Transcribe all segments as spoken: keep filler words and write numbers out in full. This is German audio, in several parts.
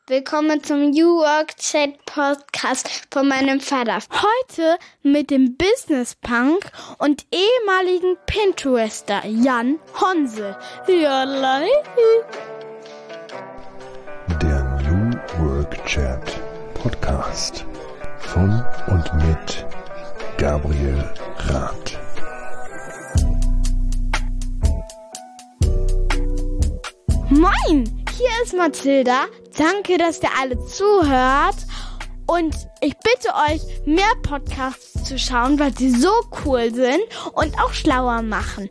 Willkommen zum New Work Chat Podcast von meinem Vater. Heute mit dem Business Punk und ehemaligen Pinterester Jan Honsel. Jolai. Der New Work Chat Podcast von und mit Gabriel Rath. Moin, hier ist Mathilda. Danke, dass ihr alle zuhört. Und ich bitte euch, mehr Podcasts zu schauen, weil sie so cool sind und auch schlauer machen.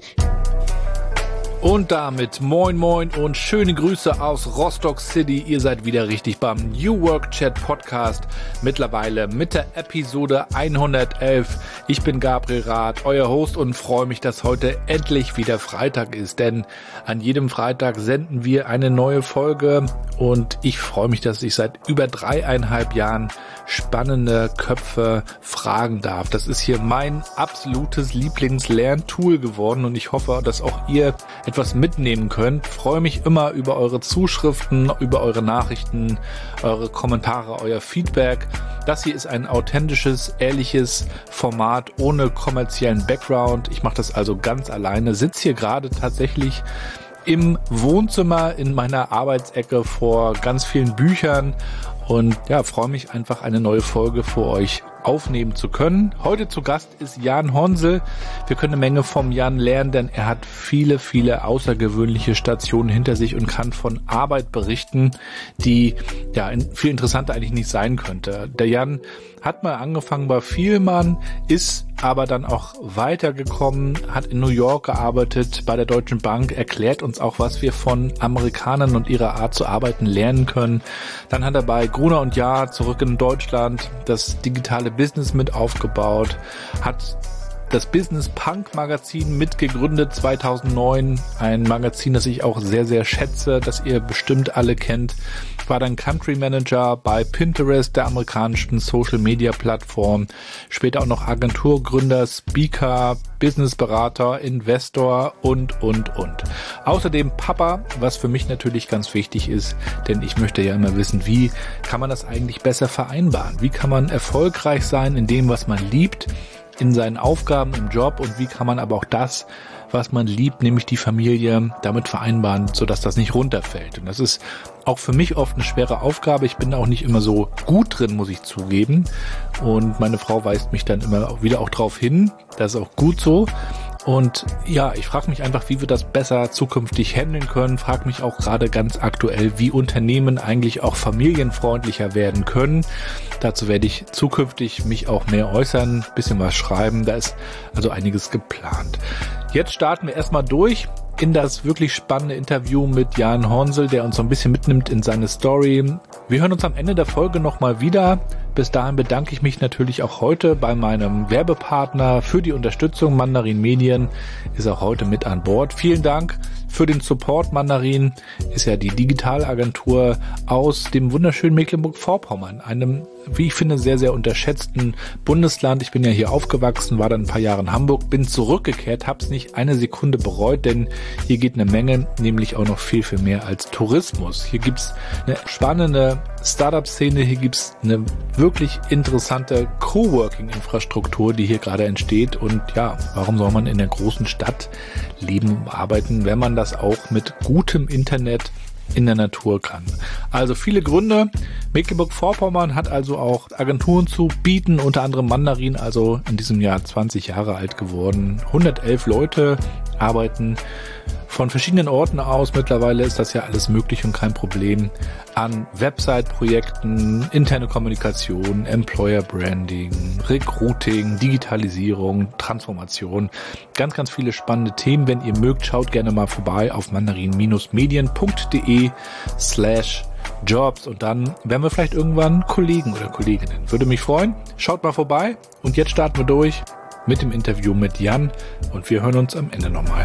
Und damit moin moin und schöne Grüße aus Rostock City. Ihr seid wieder richtig beim New Work Chat Podcast. Mittlerweile mit der Episode hundertelf. Ich bin Gabriel Rath, euer Host, und freue mich, dass heute endlich wieder Freitag ist. Denn an jedem Freitag senden wir eine neue Folge. Und ich freue mich, dass ich seit über dreieinhalb Jahren spannende Köpfe fragen darf. Das ist hier mein absolutes Lieblingslerntool geworden. Und ich hoffe, dass auch ihr etwas mitnehmen könnt. Ich freue mich immer über eure Zuschriften, über eure Nachrichten, eure Kommentare, euer Feedback. Das hier ist ein authentisches, ehrliches Format ohne kommerziellen Background. Ich mache das also ganz alleine, sitze hier gerade tatsächlich im Wohnzimmer in meiner Arbeitsecke vor ganz vielen Büchern und ja, freue mich einfach, eine neue Folge für euch aufnehmen zu können. Heute zu Gast ist Jan Honsel. Wir können eine Menge vom Jan lernen, denn er hat viele, viele außergewöhnliche Stationen hinter sich und kann von Arbeit berichten, die ja viel interessanter eigentlich nicht sein könnte. Der Jan hat mal angefangen bei Vielmann, ist aber dann auch weitergekommen, hat in New York gearbeitet, bei der Deutschen Bank, erklärt uns auch, was wir von Amerikanern und ihrer Art zu arbeiten lernen können. Dann hat er bei Gruner und Jahr zurück in Deutschland das digitale Business mit aufgebaut, hat das Business Punk Magazin mitgegründet zweitausendneun, ein Magazin, das ich auch sehr, sehr schätze, das ihr bestimmt alle kennt. War dann Country Manager bei Pinterest, der amerikanischen Social Media Plattform, später auch noch Agenturgründer, Speaker, Businessberater, Investor und, und, und. Außerdem Papa, was für mich natürlich ganz wichtig ist, denn ich möchte ja immer wissen, wie kann man das eigentlich besser vereinbaren? Wie kann man erfolgreich sein in dem, was man liebt, in seinen Aufgaben im Job, und wie kann man aber auch das, was man liebt, nämlich die Familie, damit vereinbaren, sodass das nicht runterfällt. Und das ist auch für mich oft eine schwere Aufgabe. Ich bin da auch nicht immer so gut drin, muss ich zugeben. Und meine Frau weist mich dann immer wieder auch drauf hin. Das ist auch gut so. Und ja, ich frage mich einfach, wie wir das besser zukünftig handeln können. Frage mich auch gerade ganz aktuell, wie Unternehmen eigentlich auch familienfreundlicher werden können. Dazu werde ich zukünftig mich auch mehr äußern, bisschen was schreiben. Da ist also einiges geplant. Jetzt starten wir erstmal durch in das wirklich spannende Interview mit Jan Honsel, der uns so ein bisschen mitnimmt in seine Story. Wir hören uns am Ende der Folge nochmal wieder. Bis dahin bedanke ich mich natürlich auch heute bei meinem Werbepartner für die Unterstützung. Mandarin Medien ist auch heute mit an Bord. Vielen Dank für den Support. Mandarin ist ja die Digitalagentur aus dem wunderschönen Mecklenburg-Vorpommern, einem, wie ich finde, sehr, sehr unterschätzten Bundesland. Ich bin ja hier aufgewachsen, war dann ein paar Jahre in Hamburg, bin zurückgekehrt, habe es nicht eine Sekunde bereut, denn hier geht eine Menge, nämlich auch noch viel, viel mehr als Tourismus. Hier gibt's eine spannende Startup-Szene, hier gibt's eine wirklich interessante Coworking-Infrastruktur, die hier gerade entsteht. Und ja, warum soll man in der großen Stadt leben und arbeiten, wenn man das auch mit gutem Internet in der Natur kann? Also viele Gründe. Mecklenburg-Vorpommern hat also auch Agenturen zu bieten, unter anderem Mandarin, also in diesem Jahr zwanzig Jahre alt geworden. hundertelf Leute arbeiten von verschiedenen Orten aus. Mittlerweile ist das ja alles möglich und kein Problem. An Website-Projekten, interne Kommunikation, Employer Branding, Recruiting, Digitalisierung, Transformation. Ganz, ganz viele spannende Themen. Wenn ihr mögt, schaut gerne mal vorbei auf mandarin-medien.de slash Jobs, und dann werden wir vielleicht irgendwann Kollegen oder Kolleginnen. Würde mich freuen. Schaut mal vorbei, und jetzt starten wir durch mit dem Interview mit Jan, und wir hören uns am Ende nochmal.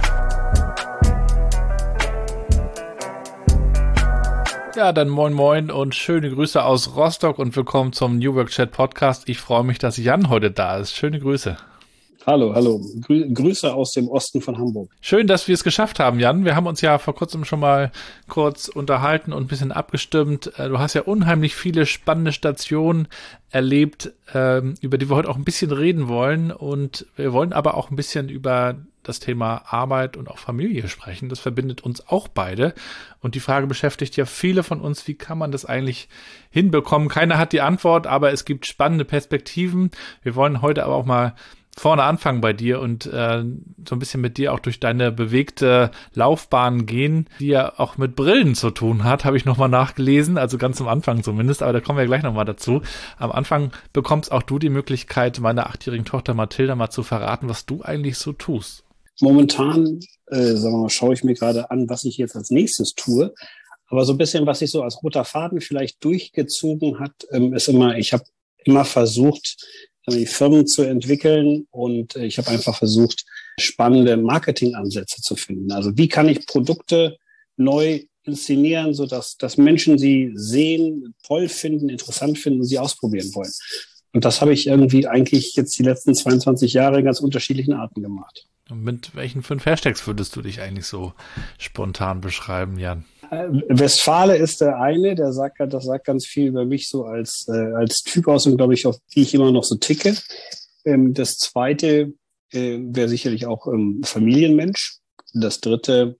Ja, dann moin moin und schöne Grüße aus Rostock und willkommen zum New Work Chat Podcast. Ich freue mich, dass Jan heute da ist. Schöne Grüße. Hallo, hallo. Grü- Grüße aus dem Osten von Hamburg. Schön, dass wir es geschafft haben, Jan. Wir haben uns ja vor kurzem schon mal kurz unterhalten und ein bisschen abgestimmt. Du hast ja unheimlich viele spannende Stationen erlebt, über die wir heute auch ein bisschen reden wollen. Und wir wollen aber auch ein bisschen über das Thema Arbeit und auch Familie sprechen. Das verbindet uns auch beide. Und die Frage beschäftigt ja viele von uns, wie kann man das eigentlich hinbekommen? Keiner hat die Antwort, aber es gibt spannende Perspektiven. Wir wollen heute aber auch mal vorne anfangen bei dir und äh, so ein bisschen mit dir auch durch deine bewegte Laufbahn gehen, die ja auch mit Brillen zu tun hat, habe ich nochmal nachgelesen, also ganz am Anfang zumindest, aber da kommen wir gleich nochmal dazu. Am Anfang bekommst auch du die Möglichkeit, meiner achtjährigen Tochter Mathilda mal zu verraten, was du eigentlich so tust. Momentan, äh, sagen wir mal, schaue ich mir gerade an, was ich jetzt als nächstes tue. Aber so ein bisschen, was sich so als roter Faden vielleicht durchgezogen hat, ähm, ist immer, ich habe immer versucht, die Firmen zu entwickeln und ich habe einfach versucht, spannende Marketingansätze zu finden. Also wie kann ich Produkte neu inszenieren, sodass dass Menschen sie sehen, toll finden, interessant finden und sie ausprobieren wollen. Und das habe ich irgendwie eigentlich jetzt die letzten zweiundzwanzig Jahre in ganz unterschiedlichen Arten gemacht. Und mit welchen fünf Hashtags würdest du dich eigentlich so spontan beschreiben, Jan? Westfale ist der eine, der sagt, das sagt ganz viel über mich so als äh, als Typ aus und glaube ich, auf die ich immer noch so ticke. Ähm, das zweite äh, wäre sicherlich auch ähm, Familienmensch. Das dritte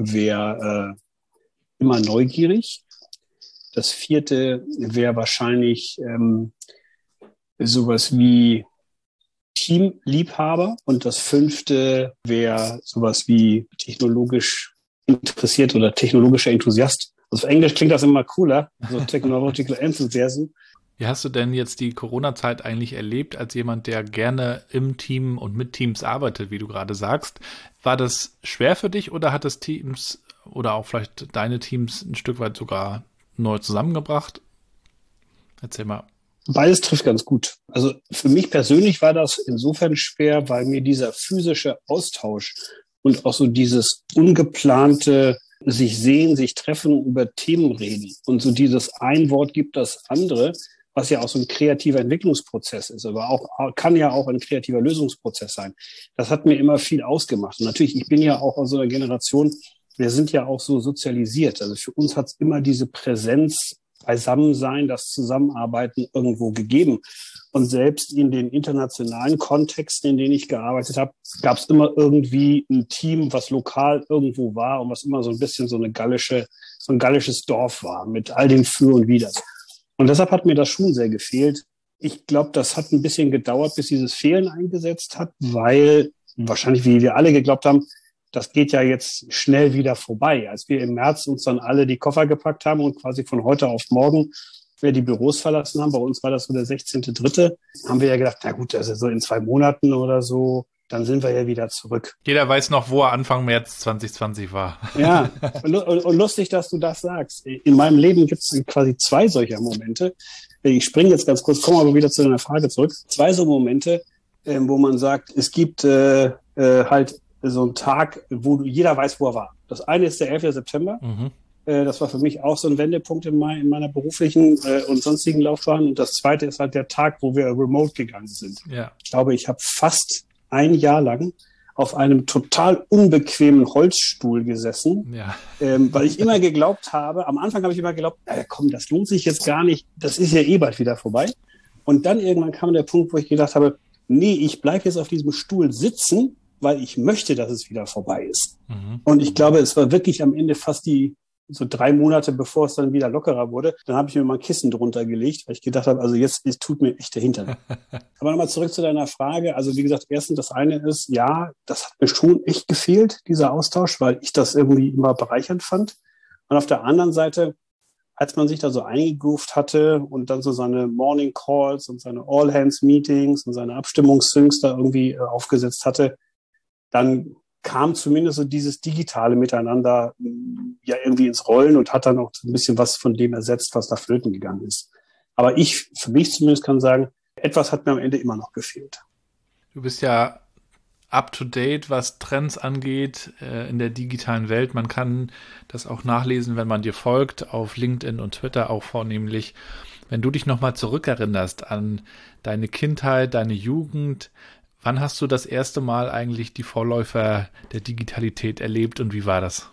wäre äh, immer neugierig. Das vierte wäre wahrscheinlich ähm, sowas wie Teamliebhaber und das fünfte wäre sowas wie technologisch interessiert oder technologischer Enthusiast. Also auf Englisch klingt das immer cooler, so Technological Enthusiasm. Wie hast du denn jetzt die Corona-Zeit eigentlich erlebt, als jemand, der gerne im Team und mit Teams arbeitet, wie du gerade sagst? War das schwer für dich oder hat das Teams oder auch vielleicht deine Teams ein Stück weit sogar neu zusammengebracht? Erzähl mal. Beides trifft ganz gut. Also für mich persönlich war das insofern schwer, weil mir dieser physische Austausch und auch so dieses ungeplante sich sehen, sich treffen, über Themen reden und so dieses ein Wort gibt das andere, was ja auch so ein kreativer Entwicklungsprozess ist, aber auch kann ja auch ein kreativer Lösungsprozess sein. Das hat mir immer viel ausgemacht. Und natürlich, ich bin ja auch aus so einer Generation, wir sind ja auch so sozialisiert. Also für uns hat es immer diese Präsenz, Beisammensein, das Zusammenarbeiten irgendwo gegeben. Und selbst in den internationalen Kontexten, in denen ich gearbeitet habe, gab es immer irgendwie ein Team, was lokal irgendwo war und was immer so ein bisschen so eine gallische, so ein gallisches Dorf war mit all dem Für und Widers. Und deshalb hat mir das schon sehr gefehlt. Ich glaube, das hat ein bisschen gedauert, bis dieses Fehlen eingesetzt hat, weil wahrscheinlich, wie wir alle geglaubt haben, das geht ja jetzt schnell wieder vorbei. Als wir im März uns dann alle die Koffer gepackt haben und quasi von heute auf morgen wir die Büros verlassen haben, bei uns war das so der sechzehnte dritte haben wir ja gedacht, na gut, also so in zwei Monaten oder so, dann sind wir ja wieder zurück. Jeder weiß noch, wo er Anfang März zwanzig zwanzig war. Ja, und, und lustig, dass du das sagst. In meinem Leben gibt es quasi zwei solcher Momente. Ich springe jetzt ganz kurz, komme aber wieder zu deiner Frage zurück. Zwei so Momente, äh, wo man sagt, es gibt äh, äh, halt so einen Tag, wo jeder weiß, wo er war. Das eine ist der elfte September. Mhm. Das war für mich auch so ein Wendepunkt in, mein, in meiner beruflichen äh, und sonstigen Laufbahn. Und das zweite ist halt der Tag, wo wir remote gegangen sind. Ja. Ich glaube, ich habe fast ein Jahr lang auf einem total unbequemen Holzstuhl gesessen, ja. ähm, weil ich immer geglaubt habe, am Anfang habe ich immer geglaubt, äh, komm, das lohnt sich jetzt gar nicht, das ist ja eh bald wieder vorbei. Und dann irgendwann kam der Punkt, wo ich gedacht habe, nee, ich bleibe jetzt auf diesem Stuhl sitzen, weil ich möchte, dass es wieder vorbei ist. Mhm. Und ich glaube, es war wirklich am Ende fast die so drei Monate, bevor es dann wieder lockerer wurde, dann habe ich mir mal ein Kissen drunter gelegt, weil ich gedacht habe, also jetzt es tut mir echt der Hintern. Aber nochmal zurück zu deiner Frage. Also wie gesagt, erstens das eine ist, ja, das hat mir schon echt gefehlt, dieser Austausch, weil ich das irgendwie immer bereichernd fand. Und auf der anderen Seite, als man sich da so eingegroovt hatte und dann so seine Morning Calls und seine All-Hands-Meetings und seine Abstimmungssyncs da irgendwie äh, aufgesetzt hatte, dann kam zumindest so dieses digitale Miteinander ja irgendwie ins Rollen und hat dann auch ein bisschen was von dem ersetzt, was da flöten gegangen ist. Aber ich, für mich zumindest kann sagen, etwas hat mir am Ende immer noch gefehlt. Du bist ja up to date, was Trends angeht äh, in der digitalen Welt. Man kann das auch nachlesen, wenn man dir folgt, auf LinkedIn und Twitter auch vornehmlich. Wenn du dich nochmal zurückerinnerst an deine Kindheit, deine Jugend, Wann hast du das erste Mal eigentlich die Vorläufer der Digitalität erlebt und wie war das?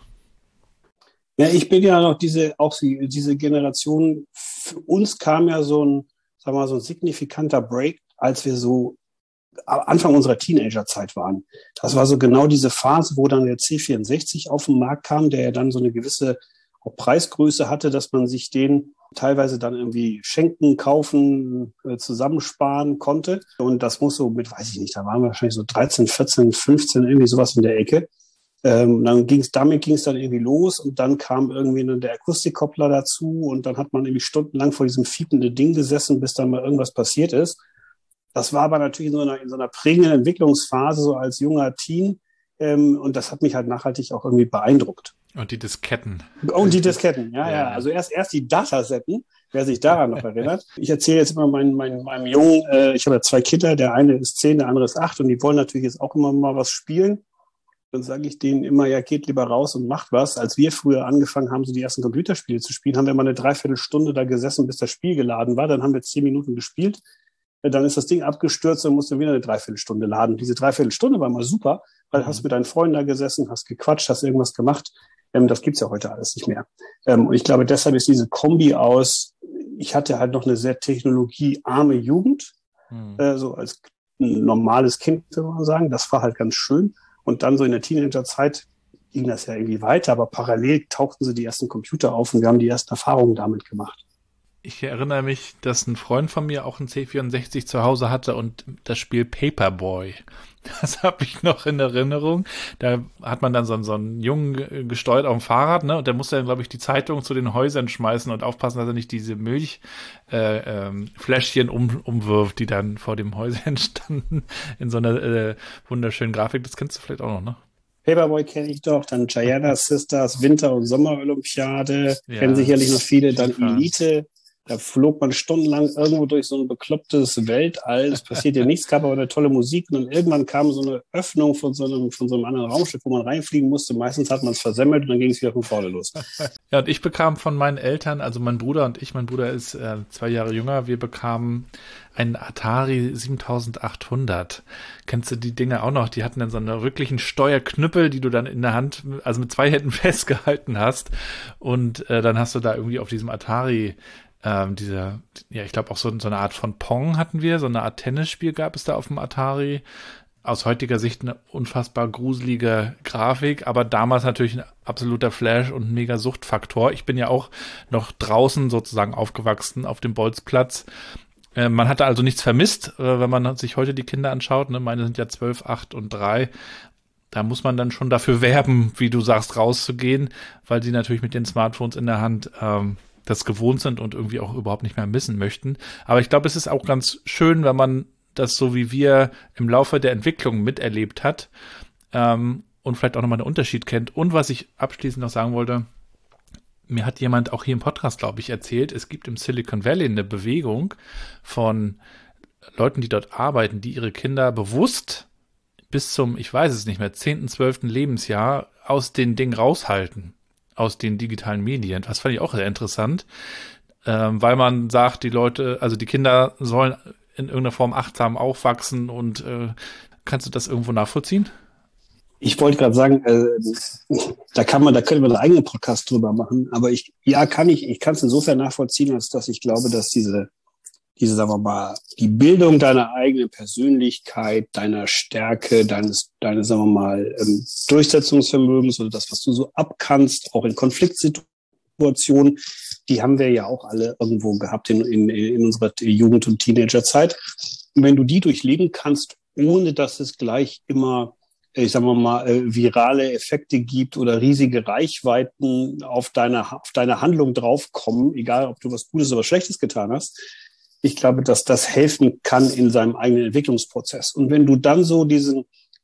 Ja, ich bin ja noch diese, auch die, diese Generation. Für uns kam ja so ein, sagen wir mal, so ein signifikanter Break, als wir so am Anfang unserer Teenagerzeit waren. Das war so genau diese Phase, wo dann der C vierundsechzig auf den Markt kam, der ja dann so eine gewisse auch Preisgröße hatte, dass man sich den teilweise dann irgendwie schenken, kaufen, äh, zusammensparen konnte. Und das muss so mit, weiß ich nicht, da waren wir wahrscheinlich so dreizehn, vierzehn, fünfzehn, irgendwie sowas in der Ecke. Ähm, dann ging's, damit ging es dann irgendwie los und dann kam irgendwie dann der Akustikkoppler dazu und dann hat man irgendwie stundenlang vor diesem fiependen Ding gesessen, bis dann mal irgendwas passiert ist. Das war aber natürlich in so einer, in so einer prägenden Entwicklungsphase, so als junger Teen. Ähm, und das hat mich halt nachhaltig auch irgendwie beeindruckt. Und die Disketten. Und die Disketten, ja, ja. Ja. Also erst, erst die Datasetten, wer sich daran noch erinnert. Ich erzähle jetzt immer meinen, meinen, meinem Jungen, äh, ich habe ja zwei Kinder, der eine ist zehn, der andere ist acht und die wollen natürlich jetzt auch immer mal was spielen. Dann sage ich denen immer, ja, geht lieber raus und macht was. Als wir früher angefangen haben, so die ersten Computerspiele zu spielen, haben wir mal eine Dreiviertelstunde da gesessen, bis das Spiel geladen war. Dann haben wir zehn Minuten gespielt. Dann ist das Ding abgestürzt und musste wieder eine Dreiviertelstunde laden. Diese Dreiviertelstunde war mal super, weil mhm. hast mit deinen Freunden da gesessen, hast gequatscht, hast irgendwas gemacht. Ähm, das gibt's ja heute alles nicht mehr. Ähm, und ich glaube, deshalb ist diese Kombi aus, ich hatte halt noch eine sehr technologiearme Jugend, mhm. äh, so als normales Kind, würde man sagen. Das war halt ganz schön. Und dann so in der Teenagerzeit ging das ja irgendwie weiter, aber parallel tauchten so die ersten Computer auf und wir haben die ersten Erfahrungen damit gemacht. Ich erinnere mich, dass ein Freund von mir auch einen C vierundsechzig zu Hause hatte und das Spiel Paperboy. Das habe ich noch in Erinnerung. Da hat man dann so, so einen Jungen gesteuert auf dem Fahrrad, ne? Und der musste dann, glaube ich, die Zeitung zu den Häusern schmeißen und aufpassen, dass er nicht diese Milchfläschchen äh, ähm, um, umwirft, die dann vor dem Häuschen standen, in so einer äh, wunderschönen Grafik. Das kennst du vielleicht auch noch, ne? Paperboy kenne ich doch, dann Gianna Sisters, Winter- und Sommerolympiade, Ja, kennen sicherlich noch viele, dann Fall. Elite. Da flog man stundenlang irgendwo durch so ein beklopptes Weltall. Es passiert ja nichts, gab aber eine tolle Musik. Und dann irgendwann kam so eine Öffnung von so einem, von so einem anderen Raumschiff, wo man reinfliegen musste. Meistens hat man es versemmelt und dann ging es wieder von vorne los. Ja, und ich bekam von meinen Eltern, also mein Bruder und ich, mein Bruder ist äh, zwei Jahre jünger, wir bekamen einen Atari siebentausendachthundert. Kennst du die Dinge auch noch? Die hatten dann so einen rücklichen Steuerknüppel, die du dann in der Hand, also mit zwei Händen festgehalten hast. Und äh, dann hast du da irgendwie auf diesem Atari Ähm, dieser, ja, ich glaube auch so, so eine Art von Pong hatten wir, so eine Art Tennisspiel gab es da auf dem Atari. Aus heutiger Sicht eine unfassbar gruselige Grafik, aber damals natürlich ein absoluter Flash und ein mega Suchtfaktor. Ich bin ja auch noch draußen sozusagen aufgewachsen auf dem Bolzplatz. Äh, man hatte also nichts vermisst, äh, wenn man sich heute die Kinder anschaut. Ne? Meine sind ja zwölf, acht und drei. Da muss man dann schon dafür werben, wie du sagst, rauszugehen, weil sie natürlich mit den Smartphones in der Hand ähm, das gewohnt sind und irgendwie auch überhaupt nicht mehr missen möchten. Aber ich glaube, es ist auch ganz schön, wenn man das so wie wir im Laufe der Entwicklung miterlebt hat ähm, und vielleicht auch nochmal einen Unterschied kennt. Und was ich abschließend noch sagen wollte, mir hat jemand auch hier im Podcast, glaube ich, erzählt, es gibt im Silicon Valley eine Bewegung von Leuten, die dort arbeiten, die ihre Kinder bewusst bis zum, ich weiß es nicht mehr, zehnten, zwölften Lebensjahr aus den Dingen raushalten. Aus den digitalen Medien. Das fand ich auch sehr interessant, ähm, weil man sagt, die Leute, also die Kinder sollen in irgendeiner Form achtsam aufwachsen und äh, kannst du das irgendwo nachvollziehen? Ich wollte gerade sagen, äh, da kann man, da können wir einen eigenen Podcast drüber machen, aber ich, ja, kann ich, ich kann es insofern nachvollziehen, als dass ich glaube, dass diese, diese, sagen wir mal, die Bildung deiner eigenen Persönlichkeit, deiner Stärke, deines, deines, sagen wir mal, ähm, Durchsetzungsvermögens oder das, was du so abkannst, auch in Konfliktsituationen, die haben wir ja auch alle irgendwo gehabt in, in, in unserer Jugend- und Teenagerzeit. Und wenn du die durchleben kannst, ohne dass es gleich immer, ich sag mal, äh, virale Effekte gibt oder riesige Reichweiten auf deine, auf deine Handlung draufkommen, egal ob du was Gutes oder was Schlechtes getan hast, ich glaube, dass das helfen kann in seinem eigenen Entwicklungsprozess. Und wenn du dann so diesen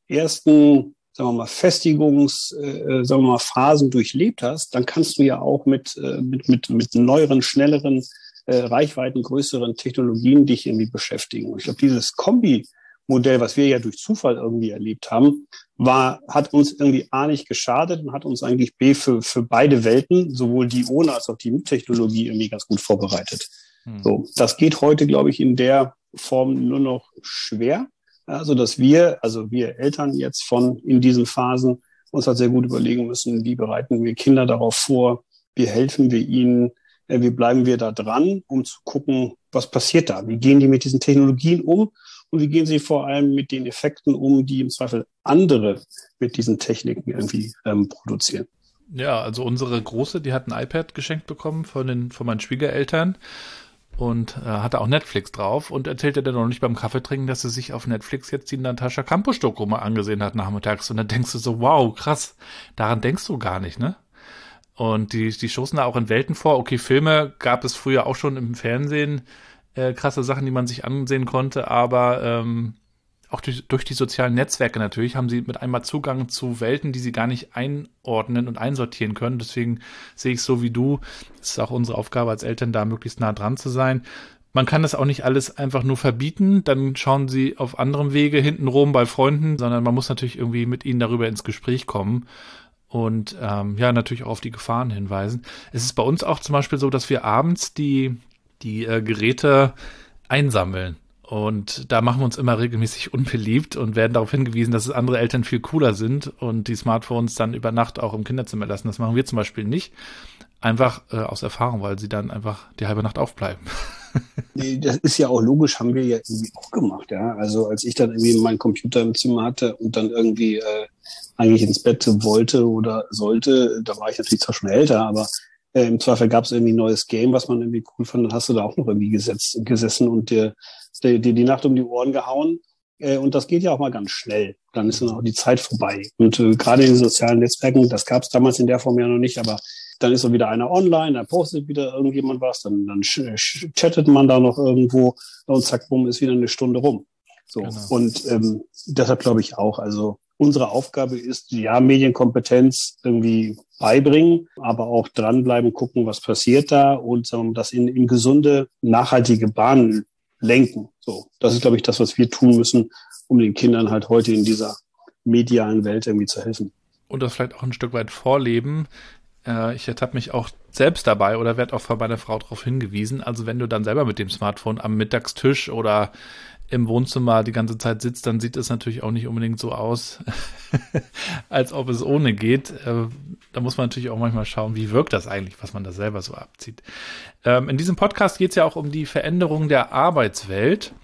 ersten, sagen wir mal, Festigungs, äh, sagen wir mal, Phasen durchlebt hast, dann kannst du ja auch mit, äh, mit, mit, mit neueren, schnelleren, äh, Reichweiten, größeren Technologien dich irgendwie beschäftigen. Und ich glaube, dieses Kombi-Modell, was wir ja durch Zufall irgendwie erlebt haben, war, hat uns irgendwie A nicht geschadet und hat uns eigentlich B für, für beide Welten, sowohl die ohne als auch die mit Technologie irgendwie ganz gut vorbereitet. So, das geht heute, glaube ich, in der Form nur noch schwer. Also, dass wir, also wir Eltern jetzt von in diesen Phasen uns halt sehr gut überlegen müssen, wie bereiten wir Kinder darauf vor, wie helfen wir ihnen, wie bleiben wir da dran, um zu gucken, was passiert da, wie gehen die mit diesen Technologien um und wie gehen sie vor allem mit den Effekten um, die im Zweifel andere mit diesen Techniken irgendwie ähm, produzieren. Ja, also unsere Große, die hat ein iPad geschenkt bekommen von den von meinen Schwiegereltern und äh, hatte auch Netflix drauf und erzählte dann noch nicht beim Kaffeetrinken, dass sie sich auf Netflix jetzt die Natascha Kampusch-Doku mal angesehen hat nachmittags. Und dann denkst du so, wow, krass, daran denkst du gar nicht, ne? Und die, die stoßen da auch in Welten vor. Okay, Filme gab es früher auch schon im Fernsehen, äh, krasse Sachen, die man sich ansehen konnte, aber ähm, auch durch, durch die sozialen Netzwerke natürlich haben sie mit einmal Zugang zu Welten, die sie gar nicht einordnen und einsortieren können. Deswegen sehe ich es so wie du. Es ist auch unsere Aufgabe als Eltern, da möglichst nah dran zu sein. Man kann das auch nicht alles einfach nur verbieten, dann schauen sie auf anderem Wege hintenrum bei Freunden, sondern man muss natürlich irgendwie mit ihnen darüber ins Gespräch kommen und ähm, ja, natürlich auch auf die Gefahren hinweisen. Es ist bei uns auch zum Beispiel so, dass wir abends die, die äh, Geräte einsammeln. Und da machen wir uns immer regelmäßig unbeliebt und werden darauf hingewiesen, dass es andere Eltern viel cooler sind und die Smartphones dann über Nacht auch im Kinderzimmer lassen. Das machen wir zum Beispiel nicht. Einfach äh, aus Erfahrung, weil sie dann einfach die halbe Nacht aufbleiben. Nee, das ist ja auch logisch, haben wir ja irgendwie auch gemacht, ja. Also als ich dann irgendwie meinen Computer im Zimmer hatte und dann irgendwie äh, eigentlich ins Bett wollte oder sollte, da war ich natürlich zwar schon älter, aber äh, im Zweifel gab es irgendwie ein neues Game, was man irgendwie cool fand, dann hast du da auch noch irgendwie gesetzt, gesessen und dir die, die, die Nacht um die Ohren gehauen. Äh, und das geht ja auch mal ganz schnell. Dann ist dann auch die Zeit vorbei. Und äh, gerade in den sozialen Netzwerken, das gab es damals in der Form ja noch nicht, aber dann ist so wieder einer online, dann postet wieder irgendjemand was, dann, dann chattet man da noch irgendwo und zack, bumm, ist wieder eine Stunde rum. So. Genau. Und ähm, deshalb glaube ich auch, also unsere Aufgabe ist, ja, Medienkompetenz irgendwie beibringen, aber auch dranbleiben, gucken, was passiert da und sagen wir, das in, in gesunde, nachhaltige Bahnen lenken. So, das ist, glaube ich, das, was wir tun müssen, um den Kindern halt heute in dieser medialen Welt irgendwie zu helfen. Und das vielleicht auch ein Stück weit vorleben. Ich ertappe mich auch selbst dabei oder werde auch von meiner Frau darauf hingewiesen. Also wenn du dann selber mit dem Smartphone am Mittagstisch oder im Wohnzimmer die ganze Zeit sitzt, dann sieht es natürlich auch nicht unbedingt so aus, als ob es ohne geht. Da muss man natürlich auch manchmal schauen, wie wirkt das eigentlich, was man da selber so abzieht. In diesem Podcast geht es ja auch um die Veränderung der Arbeitswelt.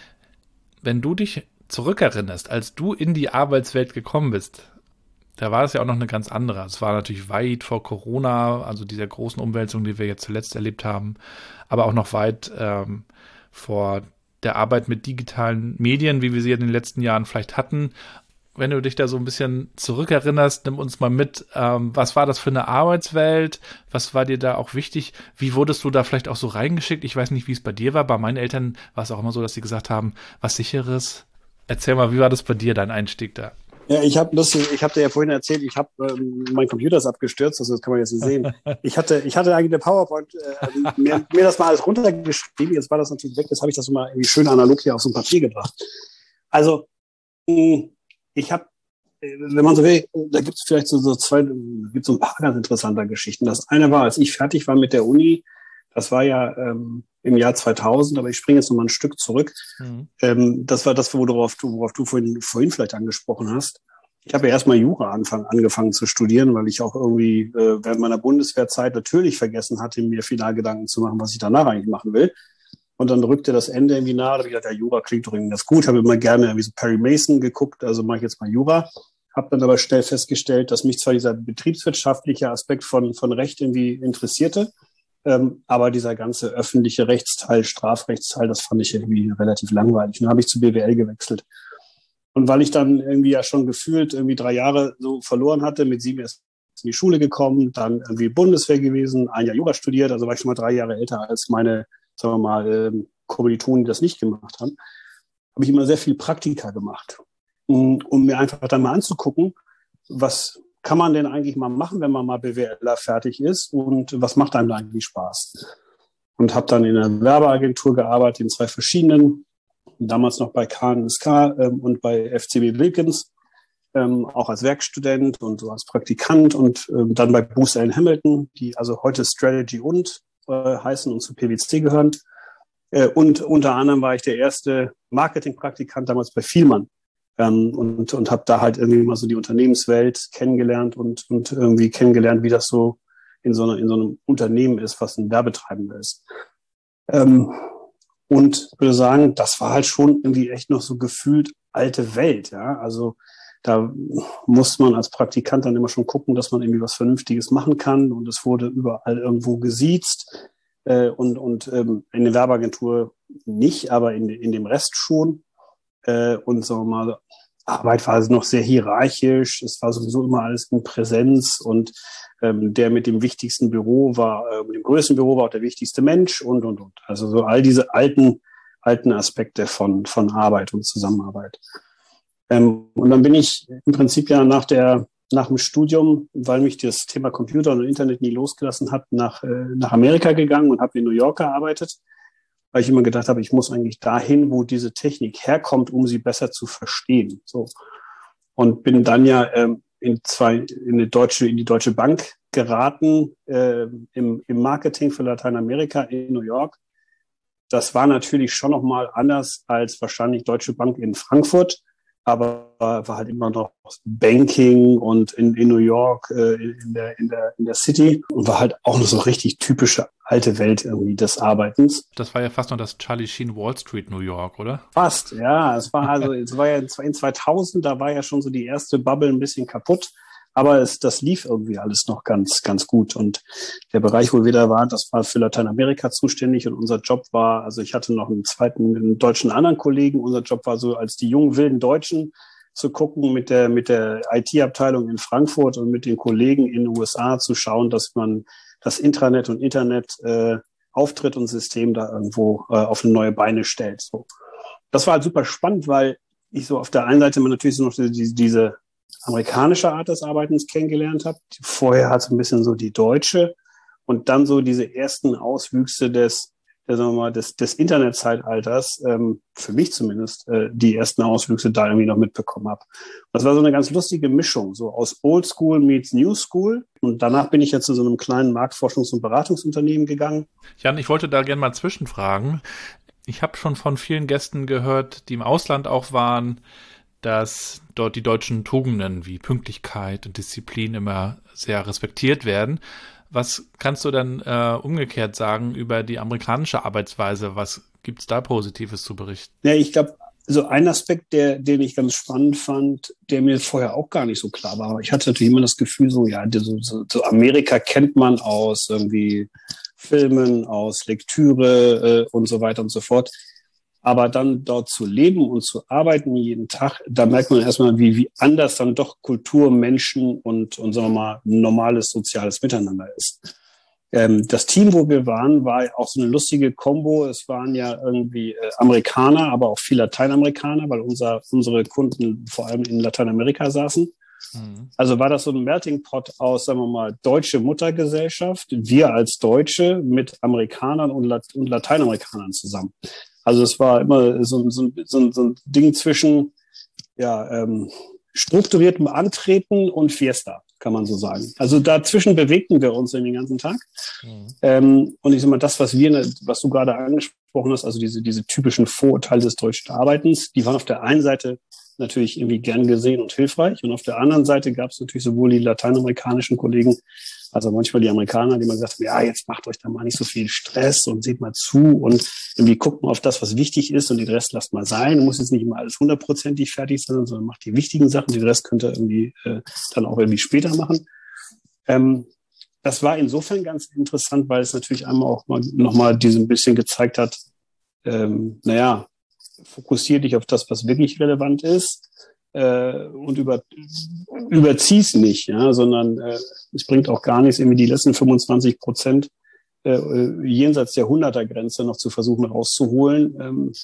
Wenn du dich zurückerinnerst, als du in die Arbeitswelt gekommen bist, da war es ja auch noch eine ganz andere. Es war natürlich weit vor Corona, also dieser großen Umwälzung, die wir jetzt zuletzt erlebt haben, aber auch noch weit ähm, vor der Arbeit mit digitalen Medien, wie wir sie in den letzten Jahren vielleicht hatten. Wenn du dich da so ein bisschen zurückerinnerst, nimm uns mal mit, ähm, was war das für eine Arbeitswelt? Was war dir da auch wichtig? Wie wurdest du da vielleicht auch so reingeschickt? Ich weiß nicht, wie es bei dir war. Bei meinen Eltern war es auch immer so, dass sie gesagt haben, was Sicheres. Erzähl mal, wie war das bei dir, dein Einstieg da? Ja, ich habe das, ich habe dir ja vorhin erzählt, ich habe ähm, mein Computer ist abgestürzt, also das kann man jetzt nicht sehen. Ich hatte, ich hatte eigentlich eine PowerPoint, äh, mir, mir das mal alles runtergeschrieben. Jetzt war das natürlich weg. Jetzt habe ich das mal irgendwie schön analog hier auf so ein Papier gebracht. Also mh, ich habe, wenn man so will, da gibt es vielleicht so, so zwei, gibt so ein paar ganz interessanter Geschichten. Das eine war, als ich fertig war mit der Uni. Das war ja ähm, im Jahr zweitausend, aber ich springe jetzt noch mal ein Stück zurück. Mhm. Ähm, das war das, worauf du, worauf du vorhin, vorhin vielleicht angesprochen hast. Ich habe ja erstmal Jura anfang, angefangen zu studieren, weil ich auch irgendwie äh, während meiner Bundeswehrzeit natürlich vergessen hatte, mir final Gedanken zu machen, was ich danach eigentlich machen will. Und dann rückte das Ende irgendwie nahe. Da habe ich gedacht, ja, Jura klingt doch irgendwie ganz gut. Habe immer gerne irgendwie so Perry Mason geguckt, also mache ich jetzt mal Jura. Habe dann aber schnell festgestellt, dass mich zwar dieser betriebswirtschaftliche Aspekt von, von Recht irgendwie interessierte, Ähm, aber dieser ganze öffentliche Rechtsteil, Strafrechtsteil, das fand ich irgendwie relativ langweilig. Und dann habe ich zu B W L gewechselt. Und weil ich dann irgendwie ja schon gefühlt irgendwie drei Jahre so verloren hatte, mit sieben erst in die Schule gekommen, dann irgendwie Bundeswehr gewesen, ein Jahr Jura studiert, also war ich schon mal drei Jahre älter als meine, sagen wir mal, ähm, Kommilitonen, die das nicht gemacht haben, habe ich immer sehr viel Praktika gemacht, um, um mir einfach dann mal anzugucken, was kann man denn eigentlich mal machen, wenn man mal BWLer fertig ist und was macht einem da eigentlich Spaß? Und habe dann in einer Werbeagentur gearbeitet, in zwei verschiedenen, damals noch bei K N S K ähm, und bei F C B Wilkins, ähm, auch als Werkstudent und so als Praktikant und ähm, dann bei Booz Allen Hamilton, die also heute Strategy und äh, heißen und zu P W C gehören. Äh, und unter anderem war ich der erste Marketingpraktikant damals bei Vielmann. Ähm, und und habe da halt irgendwie mal so die Unternehmenswelt kennengelernt und und irgendwie kennengelernt, wie das so in so einer in so einem Unternehmen ist, was ein Werbetreibender ist. Ähm, und würde sagen, das war halt schon irgendwie echt noch so gefühlt alte Welt, ja. Also da muss man als Praktikant dann immer schon gucken, dass man irgendwie was Vernünftiges machen kann, und es wurde überall irgendwo gesiezt, äh, und und ähm, in der Werbeagentur nicht, aber in in dem Rest schon. Äh, und sagen wir mal, Arbeit war also noch sehr hierarchisch, es war sowieso immer alles in Präsenz, und ähm, der mit dem wichtigsten Büro war, äh, mit dem größten Büro war auch der wichtigste Mensch, und, und, und. Also so all diese alten, alten Aspekte von, von Arbeit und Zusammenarbeit. Ähm, und dann bin ich im Prinzip ja nach der, nach dem Studium, weil mich das Thema Computer und Internet nie losgelassen hat, nach, äh, nach Amerika gegangen und habe in New York gearbeitet, weil ich immer gedacht habe, ich muss eigentlich dahin, wo diese Technik herkommt, um sie besser zu verstehen. So. Und bin dann ja ähm, in zwei in die deutsche in die Deutsche Bank geraten, äh, im, im Marketing für Lateinamerika in New York. Das war natürlich schon noch mal anders als wahrscheinlich Deutsche Bank in Frankfurt, aber war halt immer noch Banking und in, in New York, äh, in der, in der, in der City, und war halt auch noch so richtig typische alte Welt irgendwie des Arbeitens. Das war ja fast noch das Charlie Sheen Wall Street New York, oder? Fast, ja. Es war also, es war ja in zweitausend, da war ja schon so die erste Bubble ein bisschen kaputt. Aber es, das lief irgendwie alles noch ganz, ganz gut. Und der Bereich, wo wir da waren, das war für Lateinamerika zuständig. Und unser Job war, also ich hatte noch einen zweiten, einen deutschen anderen Kollegen. Unser Job war so, als die jungen, wilden Deutschen zu gucken, mit der, mit der I T-Abteilung in Frankfurt und mit den Kollegen in den U S A zu schauen, dass man das Intranet und Internet, äh, Auftritt und System da irgendwo äh, auf eine neue Beine stellt. So. Das war halt super spannend, weil ich so auf der einen Seite immer natürlich so noch die, diese amerikanische Art des Arbeitens kennengelernt habe. Vorher hat es ein bisschen so die deutsche, und dann so diese ersten Auswüchse des, der, sagen wir mal, des, des Internetzeitalters, ähm, für mich zumindest, äh, die ersten Auswüchse da irgendwie noch mitbekommen habe. Das war so eine ganz lustige Mischung, so aus Old School meets New School. Und danach bin ich jetzt zu so einem kleinen Marktforschungs- und Beratungsunternehmen gegangen. Jan, ich wollte da gerne mal zwischenfragen. Ich habe schon von vielen Gästen gehört, die im Ausland auch waren, dass dort die deutschen Tugenden wie Pünktlichkeit und Disziplin immer sehr respektiert werden. Was kannst du dann äh, umgekehrt sagen über die amerikanische Arbeitsweise? Was gibt's da Positives zu berichten? Ja, ich glaube, so ein Aspekt, der, den ich ganz spannend fand, der mir vorher auch gar nicht so klar war. Aber ich hatte natürlich immer das Gefühl, so, ja, so, so, so Amerika kennt man aus irgendwie Filmen, aus Lektüre äh, und so weiter und so fort. Aber dann dort zu leben und zu arbeiten jeden Tag, da merkt man erstmal, wie, wie anders dann doch Kultur, Menschen und, und sagen wir mal, normales soziales Miteinander ist. Ähm, das Team, wo wir waren, war auch so eine lustige Kombo. Es waren ja irgendwie äh, Amerikaner, aber auch viele Lateinamerikaner, weil unser, unsere Kunden vor allem in Lateinamerika saßen. Mhm. Also war das so ein Melting Pot aus, sagen wir mal, deutsche Muttergesellschaft, wir als Deutsche mit Amerikanern und, Lat- und Lateinamerikanern zusammen. Also es war immer so, so, so, so ein Ding zwischen ja, ähm, strukturiertem Antreten und Fiesta, kann man so sagen. Also dazwischen bewegten wir uns den ganzen Tag. Mhm. Ähm, und ich sag mal, das, was wir, was du gerade angesprochen hast, also diese, diese typischen Vorurteile des deutschen Arbeitens, die waren auf der einen Seite natürlich irgendwie gern gesehen und hilfreich. Und auf der anderen Seite gab es natürlich sowohl die lateinamerikanischen Kollegen, also manchmal die Amerikaner, die mal gesagt haben, ja, jetzt macht euch da mal nicht so viel Stress und seht mal zu und irgendwie guckt mal auf das, was wichtig ist, und den Rest lasst mal sein. Muss jetzt nicht immer alles hundertprozentig fertig sein, sondern macht die wichtigen Sachen. Den Rest könnt ihr irgendwie äh, dann auch irgendwie später machen. Ähm, das war insofern ganz interessant, weil es natürlich einmal auch mal nochmal diesem bisschen gezeigt hat, ähm, naja, fokussier dich auf das, was wirklich relevant ist, äh, und über, überzieh's nicht, ja, sondern äh, es bringt auch gar nichts, irgendwie die letzten fünfundzwanzig Prozent äh, jenseits der Hunderter-Grenze noch zu versuchen rauszuholen. Ähm,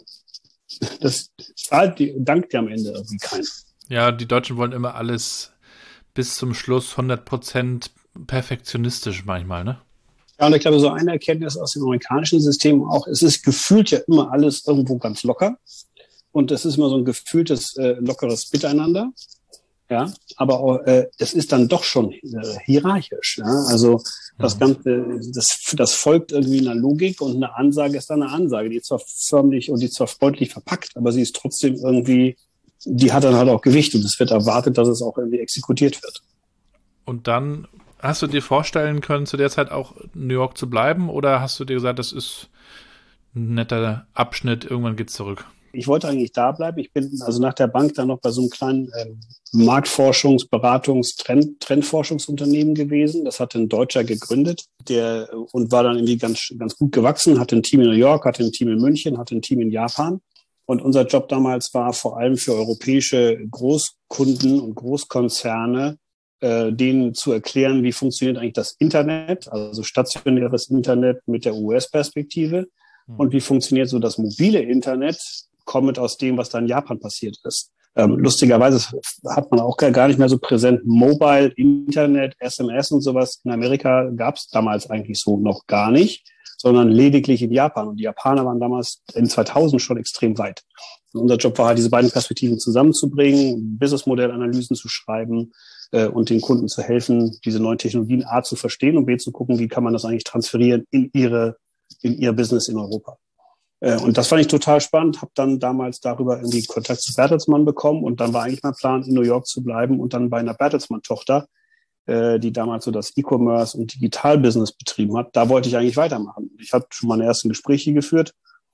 das zahlt die, dankt ja am Ende irgendwie keiner. Ja, die Deutschen wollen immer alles bis zum Schluss hundert Prozent perfektionistisch manchmal, ne? Ja, und ich glaube, so eine Erkenntnis aus dem amerikanischen System auch, es ist gefühlt ja immer alles irgendwo ganz locker. Und es ist immer so ein gefühltes, äh, lockeres Miteinander. Ja, aber auch, äh, es ist dann doch schon äh, hierarchisch. Ja? Also Das Ganze, das, das folgt irgendwie einer Logik und eine Ansage ist dann eine Ansage, die ist zwar förmlich und die ist zwar freundlich verpackt, aber sie ist trotzdem irgendwie, die hat dann halt auch Gewicht und es wird erwartet, dass es auch irgendwie exekutiert wird. Und dann hast du dir vorstellen können, zu der Zeit auch in New York zu bleiben oder hast du dir gesagt, das ist ein netter Abschnitt, irgendwann geht's zurück? Ich wollte eigentlich da bleiben. Ich bin also nach der Bank dann noch bei so einem kleinen ähm, Marktforschungs-, Beratungs-, Trend, Trendforschungsunternehmen gewesen. Das hatte ein Deutscher gegründet, der und war dann irgendwie ganz, ganz gut gewachsen, hatte ein Team in New York, hatte ein Team in München, hatte ein Team in Japan. Und unser Job damals war vor allem für europäische Großkunden und Großkonzerne, äh, denen zu erklären, wie funktioniert eigentlich das Internet, also stationäres Internet mit der U S-Perspektive. Mhm. Und wie funktioniert so das mobile Internet, kommend aus dem, was da in Japan passiert ist. Ähm, lustigerweise hat man auch gar nicht mehr so präsent Mobile, Internet, S M S und sowas. In Amerika gab es damals eigentlich so noch gar nicht, sondern lediglich in Japan. Und die Japaner waren damals in zweitausend schon extrem weit. Und unser Job war halt, diese beiden Perspektiven zusammenzubringen, Businessmodellanalysen zu schreiben äh, und den Kunden zu helfen, diese neuen Technologien A zu verstehen und B zu gucken, wie kann man das eigentlich transferieren in ihre, in ihr Business in Europa. Und das fand ich total spannend, habe dann damals darüber irgendwie Kontakt zu Bertelsmann bekommen und dann war eigentlich mein Plan, in New York zu bleiben und dann bei einer Bertelsmann-Tochter, äh, die damals so das E-Commerce und Digital-Business betrieben hat, da wollte ich eigentlich weitermachen. Ich habe schon meine ersten Gespräche geführt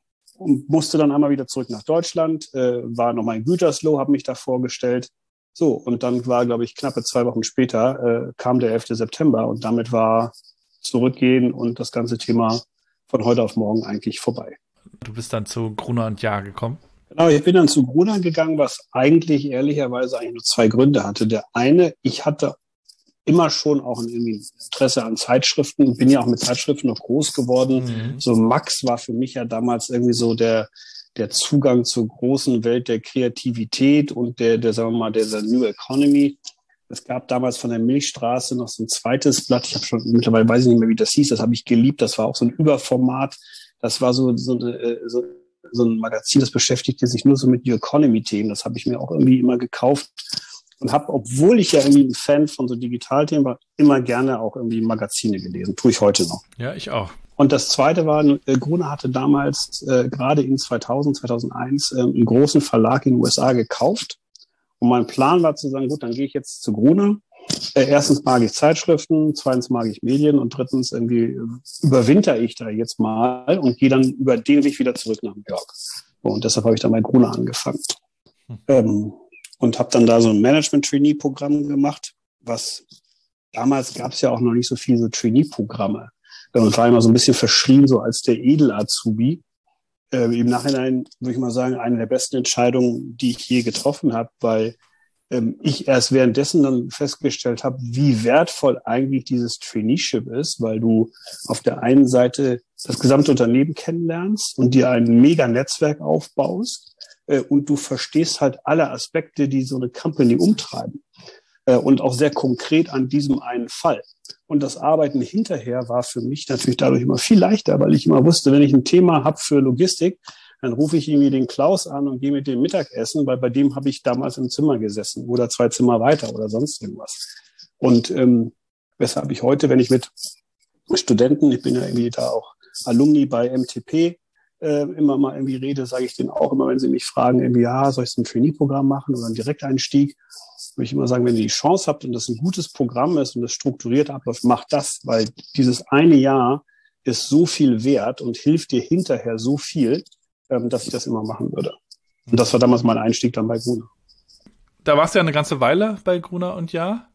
und musste dann einmal wieder zurück nach Deutschland, äh, war nochmal in Gütersloh, habe mich da vorgestellt. So, und dann war, glaube ich, knappe zwei Wochen später äh, kam der elfte September und damit war Zurückgehen und das ganze Thema von heute auf morgen eigentlich vorbei. Du bist dann zu Gruner und Jahr gekommen? Genau, ich bin dann zu Gruner gegangen, was eigentlich ehrlicherweise eigentlich nur zwei Gründe hatte. Der eine, ich hatte immer schon auch ein irgendwie Interesse an Zeitschriften, bin ja auch mit Zeitschriften noch groß geworden. Mhm. So Max war für mich ja damals irgendwie so der der Zugang zur großen Welt der Kreativität und der, der sagen wir mal, der, der New Economy. Es gab damals von der Milchstraße noch so ein zweites Blatt. Ich habe schon, mittlerweile weiß ich nicht mehr, wie das hieß. Das habe ich geliebt. Das war auch so ein Überformat. Das war so, so, so, so ein Magazin, das beschäftigte sich nur so mit New Economy-Themen. Das habe ich mir auch irgendwie immer gekauft und habe, obwohl ich ja irgendwie ein Fan von so Digitalthemen war, immer gerne auch irgendwie Magazine gelesen. Tue ich heute noch. Ja, ich auch. Und das Zweite war, äh, Gruner hatte damals äh, gerade in zweitausend, zweitausendeins äh, einen großen Verlag in den U S A gekauft. Und mein Plan war zu sagen, gut, dann gehe ich jetzt zu Gruner. Äh, erstens mag ich Zeitschriften, zweitens mag ich Medien und drittens irgendwie überwinter ich da jetzt mal und gehe dann über den Weg wieder zurück nach New York. Und deshalb habe ich dann bei Gruner angefangen. Hm. Ähm, und habe dann da so ein Management-Trainee-Programm gemacht, was damals gab es ja auch noch nicht so viele so Trainee-Programme. Und war immer so ein bisschen verschrien, so als der Edel-Azubi. Äh, Im Nachhinein würde ich mal sagen, eine der besten Entscheidungen, die ich je getroffen habe, weil ich erst währenddessen dann festgestellt habe, wie wertvoll eigentlich dieses Traineeship ist, weil du auf der einen Seite das gesamte Unternehmen kennenlernst und dir ein mega Netzwerk aufbaust äh, und du verstehst halt alle Aspekte, die so eine Company umtreiben äh, und auch sehr konkret an diesem einen Fall. Und das Arbeiten hinterher war für mich natürlich dadurch immer viel leichter, weil ich immer wusste, wenn ich ein Thema habe für Logistik, dann rufe ich irgendwie den Klaus an und gehe mit dem Mittagessen, weil bei dem habe ich damals im Zimmer gesessen oder zwei Zimmer weiter oder sonst irgendwas. Und ähm, weshalb ich heute, wenn ich mit Studenten, ich bin ja irgendwie da auch Alumni bei M T P, äh, immer mal irgendwie rede, sage ich denen auch immer, wenn sie mich fragen, irgendwie, ja, soll ich so ein Trainee-Programm machen oder einen Direkteinstieg? Würde ich immer sagen, wenn ihr die Chance habt und das ein gutes Programm ist und das strukturiert abläuft, macht das, weil dieses eine Jahr ist so viel wert und hilft dir hinterher so viel, dass ich das immer machen würde. Und das war damals mein Einstieg dann bei Gruner. Da warst du ja eine ganze Weile bei Gruner und Jahr,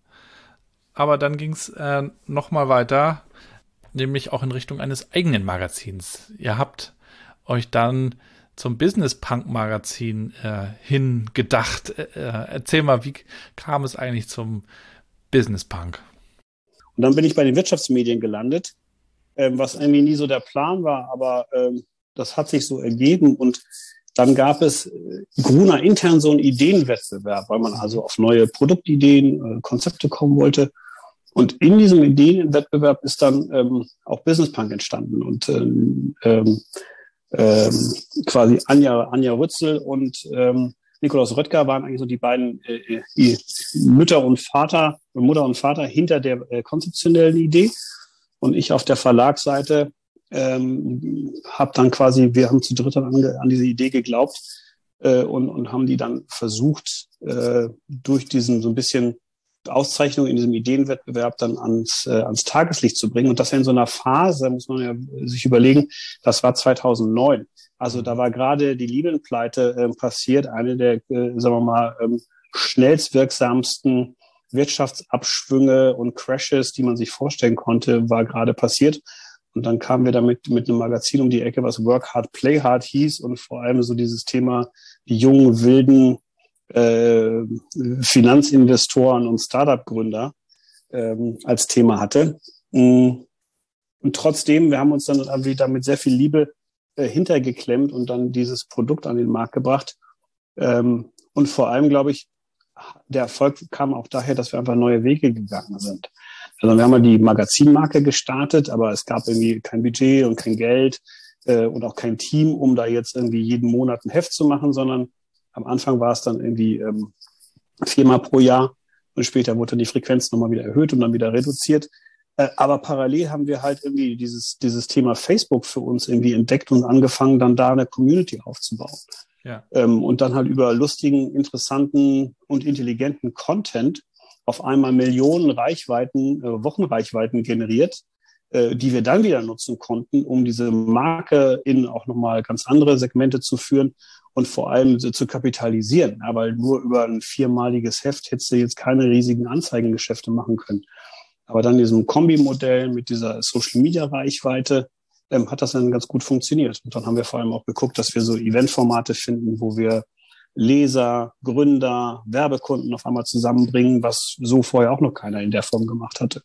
aber dann ging es äh, nochmal weiter, nämlich auch in Richtung eines eigenen Magazins. Ihr habt euch dann zum Business-Punk-Magazin äh, hingedacht. Äh, erzähl mal, wie kam es eigentlich zum Business-Punk? Und dann bin ich bei den Wirtschaftsmedien gelandet, äh, was irgendwie nie so der Plan war, aber ähm, das hat sich so ergeben und dann gab es äh, Gruner intern so einen Ideenwettbewerb, weil man also auf neue Produktideen, äh, Konzepte kommen wollte. Und in diesem Ideenwettbewerb ist dann ähm, auch Business Punk entstanden und ähm, ähm, ähm, quasi Anja, Anja Rützel und ähm, Nikolaus Röttger waren eigentlich so die beiden äh, die Mütter und Vater, Mutter und Vater hinter der äh, konzeptionellen Idee. Und ich auf der Verlagsseite ähm, habe dann quasi, wir haben zu dritt an, an diese Idee geglaubt äh, und, und haben die dann versucht, äh, durch diesen so ein bisschen Auszeichnung in diesem Ideenwettbewerb dann ans, äh, ans Tageslicht zu bringen. Und das in so einer Phase, muss man ja sich überlegen, das war zweitausendneun. Also da war gerade die Lidl-Pleite äh, passiert, eine der, äh, sagen wir mal, ähm, schnellstwirksamsten Wirtschaftsabschwünge und Crashes, die man sich vorstellen konnte, war gerade passiert. Und dann kamen wir damit mit einem Magazin um die Ecke, was Work Hard, Play Hard hieß und vor allem so dieses Thema die jungen, wilden äh, Finanzinvestoren und Startup-Gründer ähm, als Thema hatte. Und trotzdem, wir haben uns dann irgendwie da mit sehr viel Liebe äh, hintergeklemmt und dann dieses Produkt an den Markt gebracht. Ähm, und vor allem, glaube ich, der Erfolg kam auch daher, dass wir einfach neue Wege gegangen sind. Also wir haben mal die Magazinmarke gestartet, aber es gab irgendwie kein Budget und kein Geld äh, und auch kein Team, um da jetzt irgendwie jeden Monat ein Heft zu machen, sondern am Anfang war es dann irgendwie ähm, viermal pro Jahr und später wurde dann die Frequenz nochmal wieder erhöht und dann wieder reduziert. Äh, aber parallel haben wir halt irgendwie dieses, dieses Thema Facebook für uns irgendwie entdeckt und angefangen, dann da eine Community aufzubauen. Ja. Ähm, und dann halt über lustigen, interessanten und intelligenten Content auf einmal Millionen Reichweiten, äh, Wochenreichweiten generiert, äh, die wir dann wieder nutzen konnten, um diese Marke in auch nochmal ganz andere Segmente zu führen und vor allem so zu kapitalisieren. Ja, weil nur über ein viermaliges Heft hättest du jetzt keine riesigen Anzeigengeschäfte machen können. Aber dann in diesem Kombi-Modell mit dieser Social-Media-Reichweite ähm, hat das dann ganz gut funktioniert. Und dann haben wir vor allem auch geguckt, dass wir so Eventformate finden, wo wir Leser, Gründer, Werbekunden auf einmal zusammenbringen, was so vorher auch noch keiner in der Form gemacht hatte.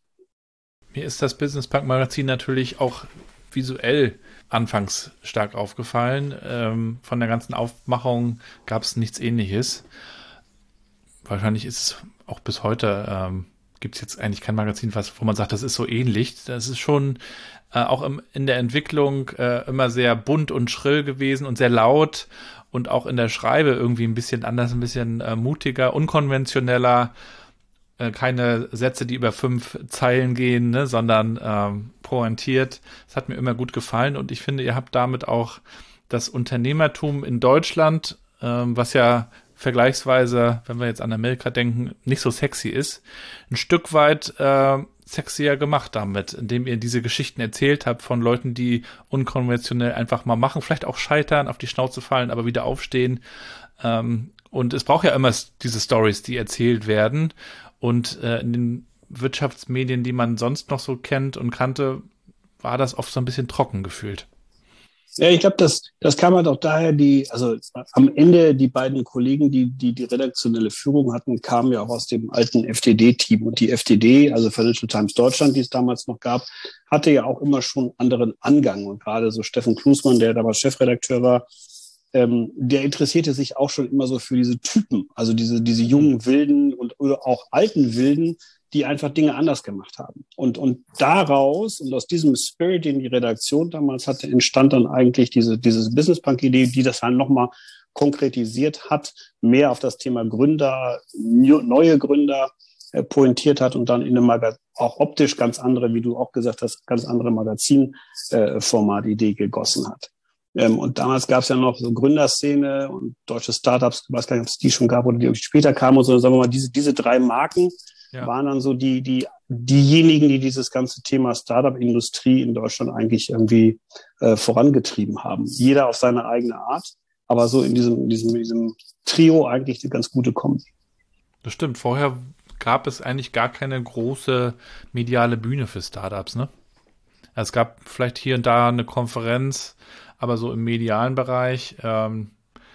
Mir ist das Business Punk Magazin natürlich auch visuell anfangs stark aufgefallen. Ähm, von der ganzen Aufmachung gab es nichts Ähnliches. Wahrscheinlich ist es auch bis heute, ähm, gibt es jetzt eigentlich kein Magazin, was, wo man sagt, das ist so ähnlich. Das ist schon äh, auch im, in der Entwicklung äh, immer sehr bunt und schrill gewesen und sehr laut. Und auch in der Schreibe irgendwie ein bisschen anders, ein bisschen äh, mutiger, unkonventioneller. Äh, keine Sätze, die über fünf Zeilen gehen, ne, sondern ähm, pointiert. Das hat mir immer gut gefallen. Und ich finde, ihr habt damit auch das Unternehmertum in Deutschland, ähm, was ja vergleichsweise, wenn wir jetzt an Amerika denken, nicht so sexy ist, ein Stück weit äh, sexier gemacht damit, indem ihr diese Geschichten erzählt habt von Leuten, die unkonventionell einfach mal machen, vielleicht auch scheitern, auf die Schnauze fallen, aber wieder aufstehen. Ähm, und es braucht ja immer diese Stories, die erzählt werden. Und äh, in den Wirtschaftsmedien, die man sonst noch so kennt und kannte, war das oft so ein bisschen trocken gefühlt. Ja, ich glaube, das, das kam halt auch daher, die, also am Ende die beiden Kollegen, die, die die redaktionelle Führung hatten, kamen ja auch aus dem alten F T D-Team. Und die F T D, also Financial Times Deutschland, die es damals noch gab, hatte ja auch immer schon anderen Angang. Und gerade so Steffen Klusmann, der damals Chefredakteur war, ähm, der interessierte sich auch schon immer so für diese Typen, also diese, diese jungen Wilden und oder auch alten Wilden, die einfach Dinge anders gemacht haben. Und, und daraus und aus diesem Spirit, den die Redaktion damals hatte, entstand dann eigentlich diese, dieses Business-Punk-Idee, die das dann nochmal konkretisiert hat, mehr auf das Thema Gründer, neue Gründer äh, pointiert hat und dann in einem Magazin auch optisch ganz andere, wie du auch gesagt hast, ganz andere Magazin-Format-Idee äh, gegossen hat. Ähm, und damals gab es ja noch so Gründerszene und deutsche Startups, ich weiß gar nicht, ob es die schon gab oder die später kamen und so, sagen wir mal, diese, diese drei Marken, ja, waren dann so die, die, diejenigen, die dieses ganze Thema Startup-Industrie in Deutschland eigentlich irgendwie äh, vorangetrieben haben. Jeder auf seine eigene Art, aber so in diesem, in diesem, in diesem Trio eigentlich eine ganz gute Kombi. Das stimmt. Vorher gab es eigentlich gar keine große mediale Bühne für Startups, ne? Es gab vielleicht hier und da eine Konferenz, aber so im medialen Bereich ähm,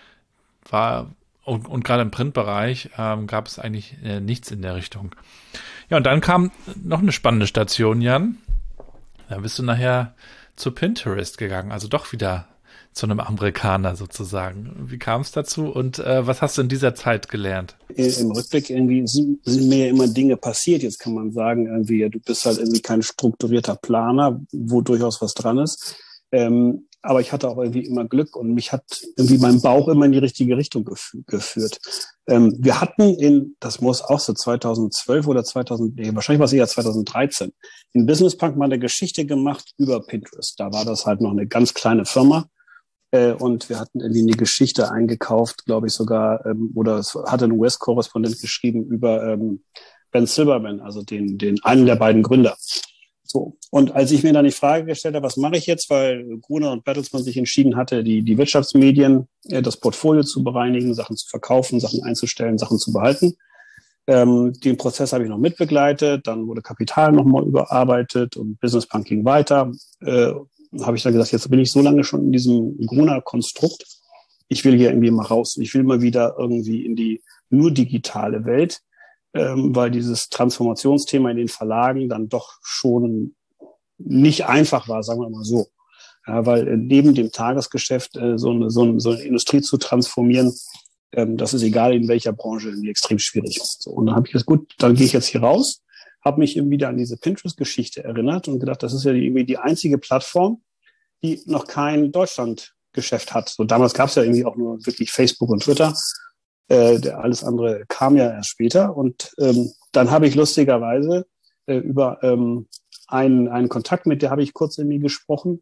war Und, und gerade im Printbereich ähm, gab es eigentlich äh, nichts in der Richtung. Ja, und dann kam noch eine spannende Station, Jan. Da bist du nachher zu Pinterest gegangen, also doch wieder zu einem Amerikaner sozusagen. Wie kam es dazu und äh, was hast du in dieser Zeit gelernt? Im Rückblick irgendwie sind, sind mir ja immer Dinge passiert. Jetzt kann man sagen, irgendwie, ja, du bist halt irgendwie kein strukturierter Planer, wo durchaus was dran ist. Ähm, aber ich hatte auch irgendwie immer Glück und mich hat irgendwie mein Bauch immer in die richtige Richtung gef- geführt. Ähm, wir hatten in, das muss auch so zweitausendzwölf oder zweitausend, nee, wahrscheinlich war es eher zweitausenddreizehn, in Business Punk mal eine Geschichte gemacht über Pinterest. Da war das halt noch eine ganz kleine Firma. Äh, und wir hatten irgendwie eine Geschichte eingekauft, glaube ich sogar, ähm, oder es hatte ein U S-Korrespondent geschrieben über ähm, Ben Silberman, also den, den einen der beiden Gründer. So. Und als ich mir dann die Frage gestellt habe, was mache ich jetzt, weil Gruner und Bertelsmann sich entschieden hatte, die, die Wirtschaftsmedien, äh, das Portfolio zu bereinigen, Sachen zu verkaufen, Sachen einzustellen, Sachen zu behalten. Ähm, den Prozess habe ich noch mitbegleitet, dann wurde Kapital nochmal überarbeitet und Business Punk ging weiter. Äh, habe ich dann gesagt, jetzt bin ich so lange schon in diesem Gruner-Konstrukt. Ich will hier irgendwie mal raus. Ich will mal wieder irgendwie in die nur digitale Welt. Ähm, weil dieses Transformationsthema in den Verlagen dann doch schon nicht einfach war, sagen wir mal so. Ja, weil äh, neben dem Tagesgeschäft äh, so, eine, so, eine, so eine Industrie zu transformieren, ähm, das ist egal in welcher Branche, irgendwie extrem schwierig. So, und dann habe ich gesagt, gut, dann gehe ich jetzt hier raus, habe mich eben wieder an diese Pinterest-Geschichte erinnert und gedacht, das ist ja irgendwie die einzige Plattform, die noch kein Deutschlandgeschäft hat. So damals gab es ja irgendwie auch nur wirklich Facebook und Twitter. Äh, der, alles andere kam ja erst später. Und ähm, dann habe ich lustigerweise äh, über ähm, einen, einen Kontakt, mit der habe ich kurz irgendwie gesprochen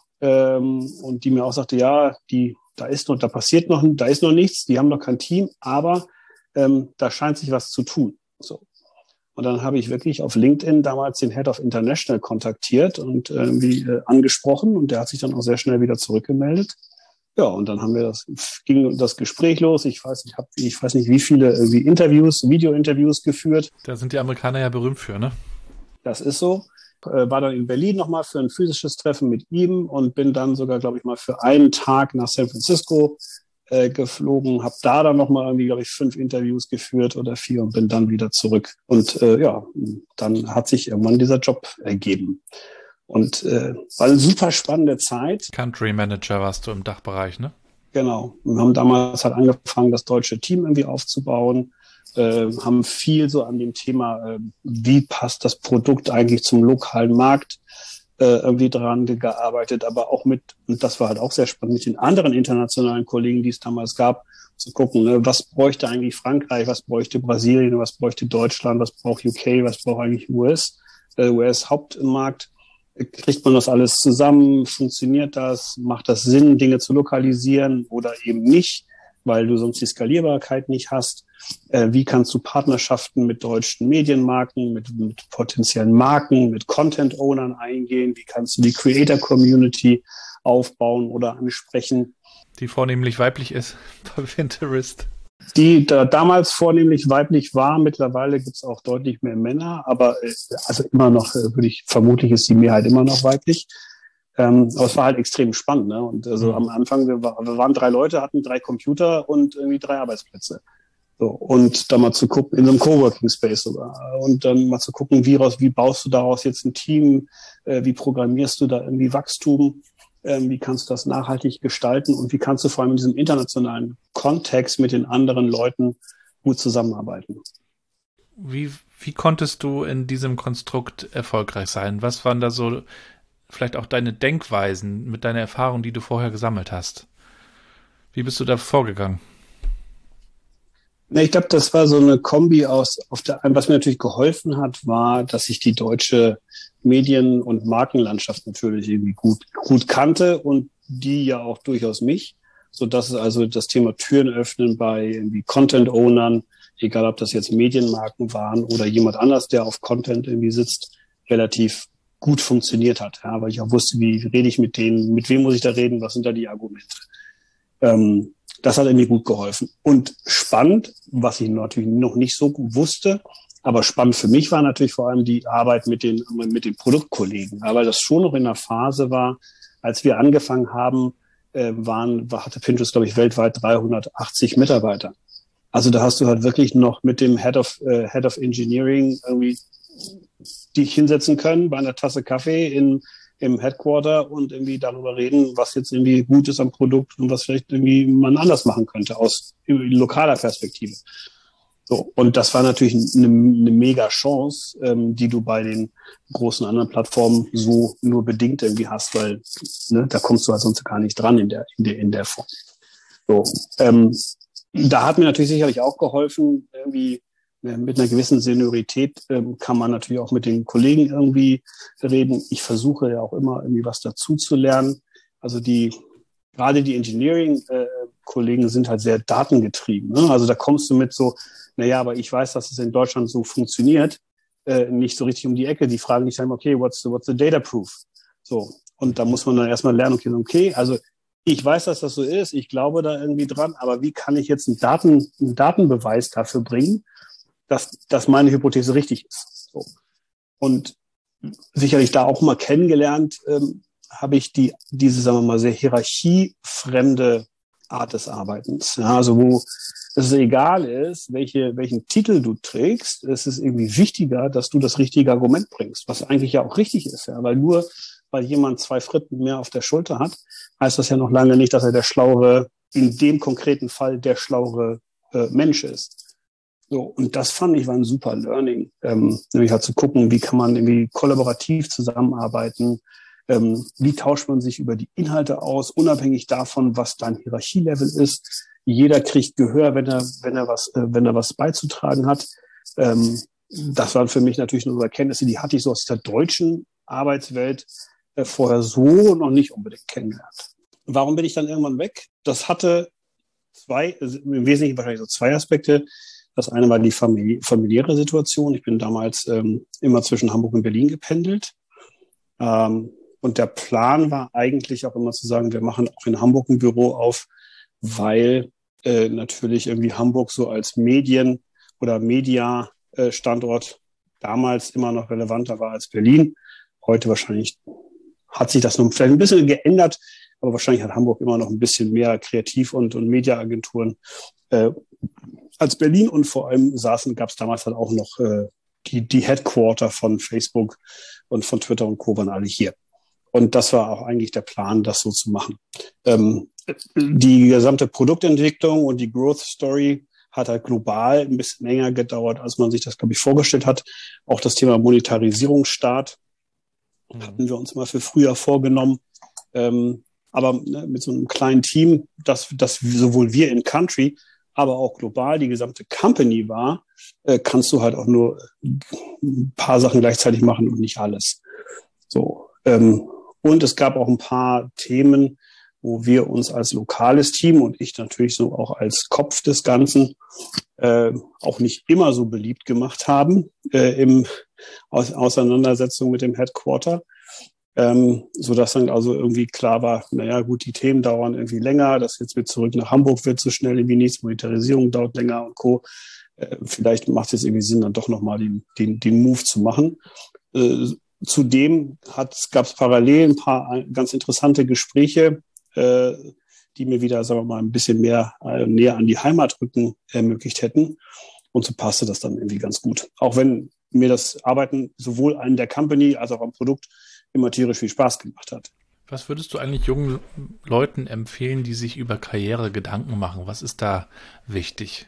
ähm, und die mir auch sagte, ja, die, da ist noch, da passiert noch, da ist noch nichts, die haben noch kein Team, aber ähm, da scheint sich was zu tun. So. Und dann habe ich wirklich auf LinkedIn damals den Head of International kontaktiert und irgendwie äh, angesprochen und der hat sich dann auch sehr schnell wieder zurückgemeldet. Ja, und dann haben wir das, ging das Gespräch los. Ich weiß, ich habe, ich weiß nicht, wie viele irgendwie Interviews, Video-Interviews geführt. Da sind die Amerikaner ja berühmt für, ne? Das ist so. Äh, war dann in Berlin nochmal für ein physisches Treffen mit ihm und bin dann sogar, glaube ich, mal für einen Tag nach San Francisco äh, geflogen. Habe da dann nochmal irgendwie, glaube ich, fünf Interviews geführt oder vier und bin dann wieder zurück. Und äh, ja, dann hat sich irgendwann dieser Job ergeben. Und äh, war eine super spannende Zeit. Country Manager warst du im Dachbereich, ne? Genau. Wir haben damals halt angefangen, das deutsche Team irgendwie aufzubauen, äh, haben viel so an dem Thema, äh, wie passt das Produkt eigentlich zum lokalen Markt, äh, irgendwie dran gearbeitet, aber auch mit, und das war halt auch sehr spannend, mit den anderen internationalen Kollegen, die es damals gab, zu gucken, ne, was bräuchte eigentlich Frankreich, was bräuchte Brasilien, was bräuchte Deutschland, was braucht U K, was braucht eigentlich U S, äh, U S-Hauptmarkt. Kriegt man das alles zusammen? Funktioniert das? Macht das Sinn, Dinge zu lokalisieren oder eben nicht, weil du sonst die Skalierbarkeit nicht hast? Äh, wie kannst du Partnerschaften mit deutschen Medienmarken, mit, mit potenziellen Marken, mit Content-Ownern eingehen? Wie kannst du die Creator-Community aufbauen oder ansprechen? Die vornehmlich weiblich ist bei Pinterest. Die da damals vornehmlich weiblich war. Mittlerweile gibt es auch deutlich mehr Männer, aber äh, also immer noch, äh, würde ich, vermutlich ist die Mehrheit immer noch weiblich. Ähm, aber es war halt extrem spannend, ne? Und also mhm. am Anfang, wir, war, wir waren drei Leute, hatten drei Computer und irgendwie drei Arbeitsplätze. So, und dann mal zu gucken, in so einem Coworking Space sogar. Und dann mal zu gucken, wie raus, wie baust du daraus jetzt ein Team, äh, wie programmierst du da irgendwie Wachstum? Wie kannst du das nachhaltig gestalten und wie kannst du vor allem in diesem internationalen Kontext mit den anderen Leuten gut zusammenarbeiten? Wie, wie konntest du in diesem Konstrukt erfolgreich sein? Was waren da so vielleicht auch deine Denkweisen mit deiner Erfahrung, die du vorher gesammelt hast? Wie bist du da vorgegangen? Ich glaube, das war so eine Kombi aus, auf der, was mir natürlich geholfen hat, war, dass ich die deutsche Medien- und Markenlandschaft natürlich irgendwie gut, gut kannte und die ja auch durchaus mich, so dass es also das Thema Türen öffnen bei irgendwie Content-Ownern, egal ob das jetzt Medienmarken waren oder jemand anders, der auf Content irgendwie sitzt, relativ gut funktioniert hat, ja, weil ich auch wusste, wie rede ich mit denen, mit wem muss ich da reden, was sind da die Argumente. Ähm, das hat irgendwie gut geholfen. Und spannend, was ich natürlich noch nicht so gut wusste, aber spannend für mich war natürlich vor allem die Arbeit mit den, mit den Produktkollegen, weil das schon noch in der Phase war, als wir angefangen haben, äh, waren, hatte Pinterest, glaube ich, weltweit dreihundertachtzig Mitarbeiter. Also da hast du halt wirklich noch mit dem Head of, äh, Head of Engineering irgendwie dich hinsetzen können bei einer Tasse Kaffee in, im Headquarter und irgendwie darüber reden, was jetzt irgendwie gut ist am Produkt und was vielleicht irgendwie man anders machen könnte aus lokaler Perspektive. So, und das war natürlich eine, eine mega Chance, ähm, die du bei den großen anderen Plattformen so nur bedingt irgendwie hast, weil ne, da kommst du halt sonst gar nicht dran in der, in der, in der Form. So, ähm, da hat mir natürlich sicherlich auch geholfen, irgendwie äh, mit einer gewissen Seniorität ähm, kann man natürlich auch mit den Kollegen irgendwie reden. Ich versuche ja auch immer irgendwie was dazu zu lernen. Also die, gerade die Engineering-Kollegen äh, sind halt sehr datengetrieben. Ne? Also da kommst du mit so, naja, aber ich weiß, dass es in Deutschland so funktioniert, äh, nicht so richtig um die Ecke. Die fragen dich dann, okay, what's the, what's the data proof? So. Und da muss man dann erstmal lernen, okay, okay, also ich weiß, dass das so ist, ich glaube da irgendwie dran, aber wie kann ich jetzt einen, Daten, einen Datenbeweis dafür bringen, dass, dass meine Hypothese richtig ist? So. Und sicherlich da auch mal kennengelernt, ähm, habe ich die, diese, sagen wir mal, sehr hierarchiefremde Art des Arbeitens. Ja, also wo es egal ist, welche, welchen Titel du trägst, es ist irgendwie wichtiger, dass du das richtige Argument bringst, was eigentlich ja auch richtig ist, ja, weil nur weil jemand zwei Fritten mehr auf der Schulter hat, heißt das ja noch lange nicht, dass er der schlauere, in dem konkreten Fall der schlauere äh, Mensch ist. So, und das fand ich war ein super Learning, ähm, nämlich halt zu gucken, wie kann man irgendwie kollaborativ zusammenarbeiten, ähm, wie tauscht man sich über die Inhalte aus, unabhängig davon, was dein Hierarchielevel ist. Jeder kriegt Gehör, wenn er, wenn er was, äh, wenn er was beizutragen hat. Ähm, das waren für mich natürlich nur Erkenntnisse, die hatte ich so aus der deutschen Arbeitswelt äh, vorher so noch nicht unbedingt kennengelernt. Warum bin ich dann irgendwann weg? Das hatte zwei, also im Wesentlichen wahrscheinlich so zwei Aspekte. Das eine war die famili- familiäre Situation. Ich bin damals ähm, immer zwischen Hamburg und Berlin gependelt. Ähm, und der Plan war eigentlich auch immer zu sagen, wir machen auch in Hamburg ein Büro auf, weil äh, natürlich irgendwie Hamburg so als Medien- oder Media-Standort damals immer noch relevanter war als Berlin. Heute wahrscheinlich hat sich das noch vielleicht ein bisschen geändert, aber wahrscheinlich hat Hamburg immer noch ein bisschen mehr Kreativ- und, und Mediaagenturen äh, als Berlin. Und vor allem saßen, gab es damals halt auch noch äh, die, die Headquarter von Facebook und von Twitter und Co. waren alle hier. Und das war auch eigentlich der Plan, das so zu machen. Ähm, die gesamte Produktentwicklung und die Growth Story hat halt global ein bisschen länger gedauert, als man sich das, glaube ich, vorgestellt hat. Auch das Thema Monetarisierungsstart mhm. hatten wir uns mal für früher vorgenommen. Ähm, aber ne, mit so einem kleinen Team, das, das sowohl wir in Country, aber auch global die gesamte Company war, äh, kannst du halt auch nur ein paar Sachen gleichzeitig machen und nicht alles. So. Ähm, und es gab auch ein paar Themen, wo wir uns als lokales Team und ich natürlich so auch als Kopf des Ganzen äh, auch nicht immer so beliebt gemacht haben äh, im Aus- Auseinandersetzung mit dem Headquarter, ähm, so dass dann also irgendwie klar war, naja gut, die Themen dauern irgendwie länger, das jetzt mit zurück nach Hamburg wird so schnell irgendwie nichts, Monetarisierung dauert länger und Co. Äh, vielleicht macht es jetzt irgendwie Sinn, dann doch nochmal den, den, den Move zu machen. Äh, Zudem gab es parallel ein paar ganz interessante Gespräche, äh, die mir wieder, sagen wir mal, ein bisschen mehr äh, näher an die Heimat rücken ermöglicht hätten. Und so passte das dann irgendwie ganz gut. Auch wenn mir das Arbeiten sowohl an der Company als auch am Produkt immer tierisch viel Spaß gemacht hat. Was würdest du eigentlich jungen Leuten empfehlen, die sich über Karriere Gedanken machen? Was ist da wichtig?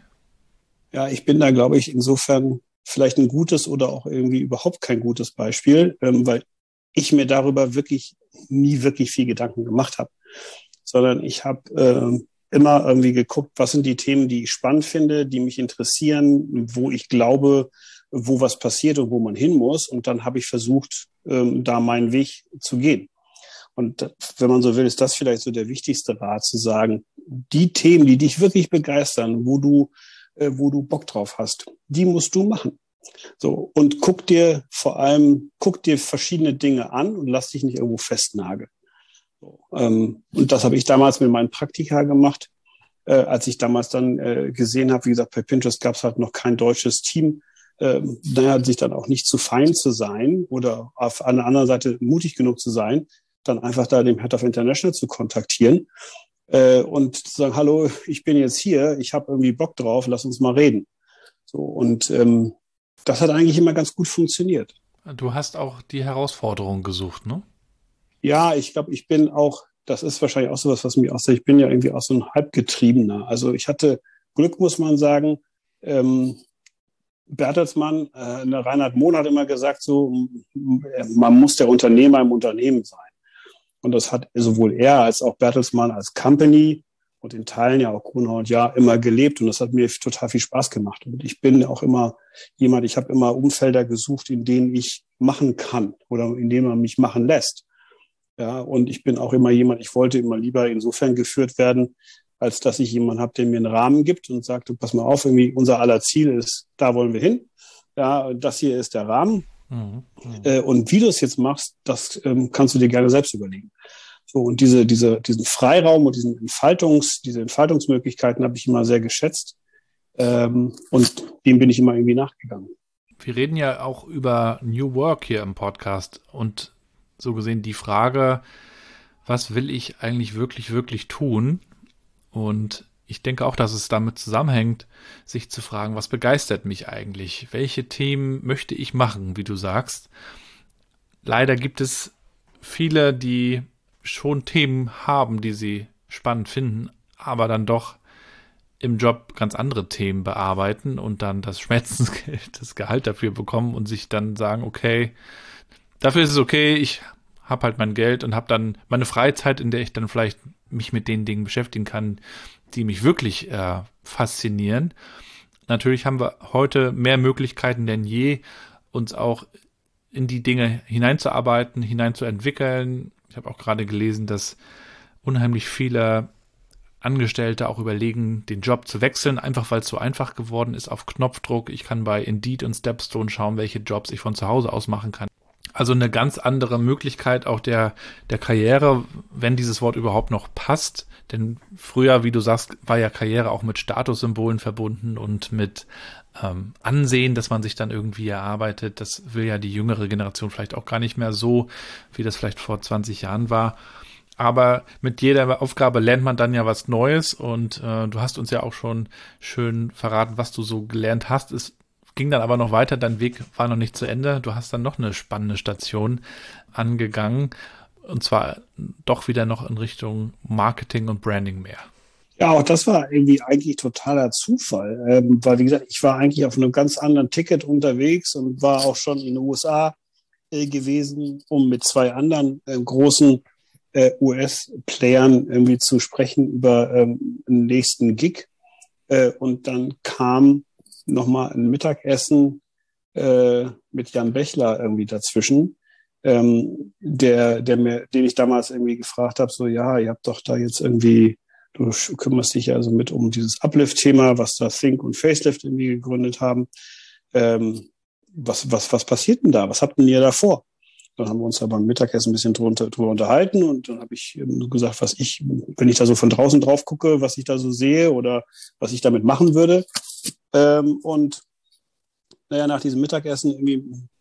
Ja, ich bin da, glaube ich, insofern vielleicht ein gutes oder auch irgendwie überhaupt kein gutes Beispiel, ähm, weil ich mir darüber wirklich nie wirklich viel Gedanken gemacht habe, sondern ich habe äh, immer irgendwie geguckt, was sind die Themen, die ich spannend finde, die mich interessieren, wo ich glaube, wo was passiert und wo man hin muss. Und dann habe ich versucht, ähm, da meinen Weg zu gehen. Und wenn man so will, ist das vielleicht so der wichtigste Rat, zu sagen, die Themen, die dich wirklich begeistern, wo du wo du Bock drauf hast, die musst du machen. So, und guck dir vor allem, guck dir verschiedene Dinge an und lass dich nicht irgendwo festnageln. So, ähm, und das habe ich damals mit meinen Praktika gemacht, äh, als ich damals dann äh, gesehen habe, wie gesagt, bei Pinterest gab es halt noch kein deutsches Team, äh, daher sich dann auch nicht zu fein zu sein oder auf einer anderen Seite mutig genug zu sein, dann einfach da dem Head of International zu kontaktieren Äh, und zu sagen, hallo, ich bin jetzt hier, ich habe irgendwie Bock drauf, lass uns mal reden. So, und ähm, das hat eigentlich immer ganz gut funktioniert. Du hast auch die Herausforderung gesucht, ne? Ja, ich glaube, ich bin auch, das ist wahrscheinlich auch sowas, was mich aussagt, ich bin ja irgendwie auch so ein Halbgetriebener. Also ich hatte Glück, muss man sagen, ähm, Bertelsmann, äh, Reinhard Mohn hat immer gesagt, so, man muss der Unternehmer im Unternehmen sein. Und das hat sowohl er als auch Bertelsmann als Company und in Teilen ja auch Gruner und Jahr immer gelebt. Und das hat mir total viel Spaß gemacht. Und ich bin auch immer jemand, ich habe immer Umfelder gesucht, in denen ich machen kann oder in denen man mich machen lässt. Ja, und ich bin auch immer jemand, ich wollte immer lieber insofern geführt werden, als dass ich jemanden habe, der mir einen Rahmen gibt und sagt, du pass mal auf, irgendwie unser aller Ziel ist, da wollen wir hin. Ja, das hier ist der Rahmen. Mhm. Mhm. Äh, und wie du es jetzt machst, das ähm, kannst du dir gerne selbst überlegen. So, und diese, diese, diesen Freiraum und diesen Entfaltungs, diese Entfaltungsmöglichkeiten habe ich immer sehr geschätzt. Ähm, und dem bin ich immer irgendwie nachgegangen. Wir reden ja auch über New Work hier im Podcast und so gesehen die Frage, was will ich eigentlich wirklich, wirklich tun? Und ich denke auch, dass es damit zusammenhängt, sich zu fragen, was begeistert mich eigentlich? Welche Themen möchte ich machen, wie du sagst? Leider gibt es viele, die schon Themen haben, die sie spannend finden, aber dann doch im Job ganz andere Themen bearbeiten und dann das Schmerzensgeld, das Gehalt dafür bekommen und sich dann sagen, okay, dafür ist es okay, ich habe halt mein Geld und habe dann meine Freizeit, in der ich dann vielleicht mich mit den Dingen beschäftigen kann, die mich wirklich äh, faszinieren. Natürlich haben wir heute mehr Möglichkeiten denn je, uns auch in die Dinge hineinzuarbeiten, hineinzuentwickeln. Ich habe auch gerade gelesen, dass unheimlich viele Angestellte auch überlegen, den Job zu wechseln, einfach weil es so einfach geworden ist auf Knopfdruck. Ich kann bei Indeed und Stepstone schauen, welche Jobs ich von zu Hause aus machen kann. Also eine ganz andere Möglichkeit auch der, der Karriere, wenn dieses Wort überhaupt noch passt. Denn früher, wie du sagst, war ja Karriere auch mit Statussymbolen verbunden und mit ähm, Ansehen, dass man sich dann irgendwie erarbeitet. Das will ja die jüngere Generation vielleicht auch gar nicht mehr so, wie das vielleicht vor zwanzig Jahren war. Aber mit jeder Aufgabe lernt man dann ja was Neues und äh, du hast uns ja auch schon schön verraten, was du so gelernt hast. Es ging dann aber noch weiter, dein Weg war noch nicht zu Ende. Du hast dann noch eine spannende Station angegangen und zwar doch wieder noch in Richtung Marketing und Branding mehr. Ja, auch das war irgendwie eigentlich totaler Zufall, ähm, weil wie gesagt, ich war eigentlich auf einem ganz anderen Ticket unterwegs und war auch schon in den U S A äh, gewesen, um mit zwei anderen äh, großen äh, U S-Playern irgendwie zu sprechen über ähm, den nächsten Gig. Äh, und dann kam nochmal ein Mittagessen äh, mit Jan Bechler irgendwie dazwischen, ähm, der, der mir, den ich damals irgendwie gefragt habe, so ja, ihr habt doch da jetzt irgendwie, du kümmerst dich ja also mit um dieses Uplift-Thema, was da Think und Facelift irgendwie gegründet haben. Ähm, was, was, was passiert denn da? Was habt denn ihr da vor? Dann haben wir uns da beim Mittagessen ein bisschen drunter, drüber unterhalten und dann habe ich gesagt, was ich, wenn ich da so von draußen drauf gucke, was ich da so sehe oder was ich damit machen würde. Ähm, und naja, nach diesem Mittagessen, irgendwie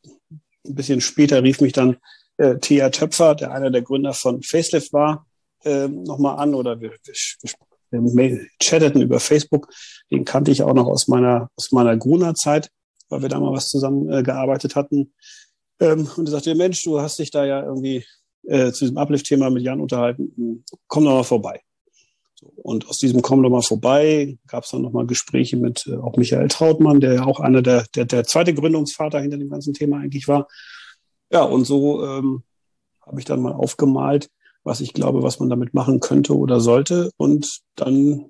ein bisschen später, rief mich dann äh, Thea Töpfer, der einer der Gründer von Facelift war, äh, nochmal an oder wir, wir, wir chatteten über Facebook. Den kannte ich auch noch aus meiner, aus meiner Gruner-Zeit, weil wir da mal was zusammen äh, gearbeitet hatten. Ähm, und er sagte, Mensch, du hast dich da ja irgendwie äh, zu diesem Uplift-Thema mit Jan unterhalten. Komm doch mal vorbei. So, und aus diesem Komm doch mal vorbei gab es dann nochmal Gespräche mit äh, auch Michael Trautmann, der ja auch einer der, der, der zweite Gründungsvater hinter dem ganzen Thema eigentlich war. Ja, und so ähm, habe ich dann mal aufgemalt, was ich glaube, was man damit machen könnte oder sollte. Und dann,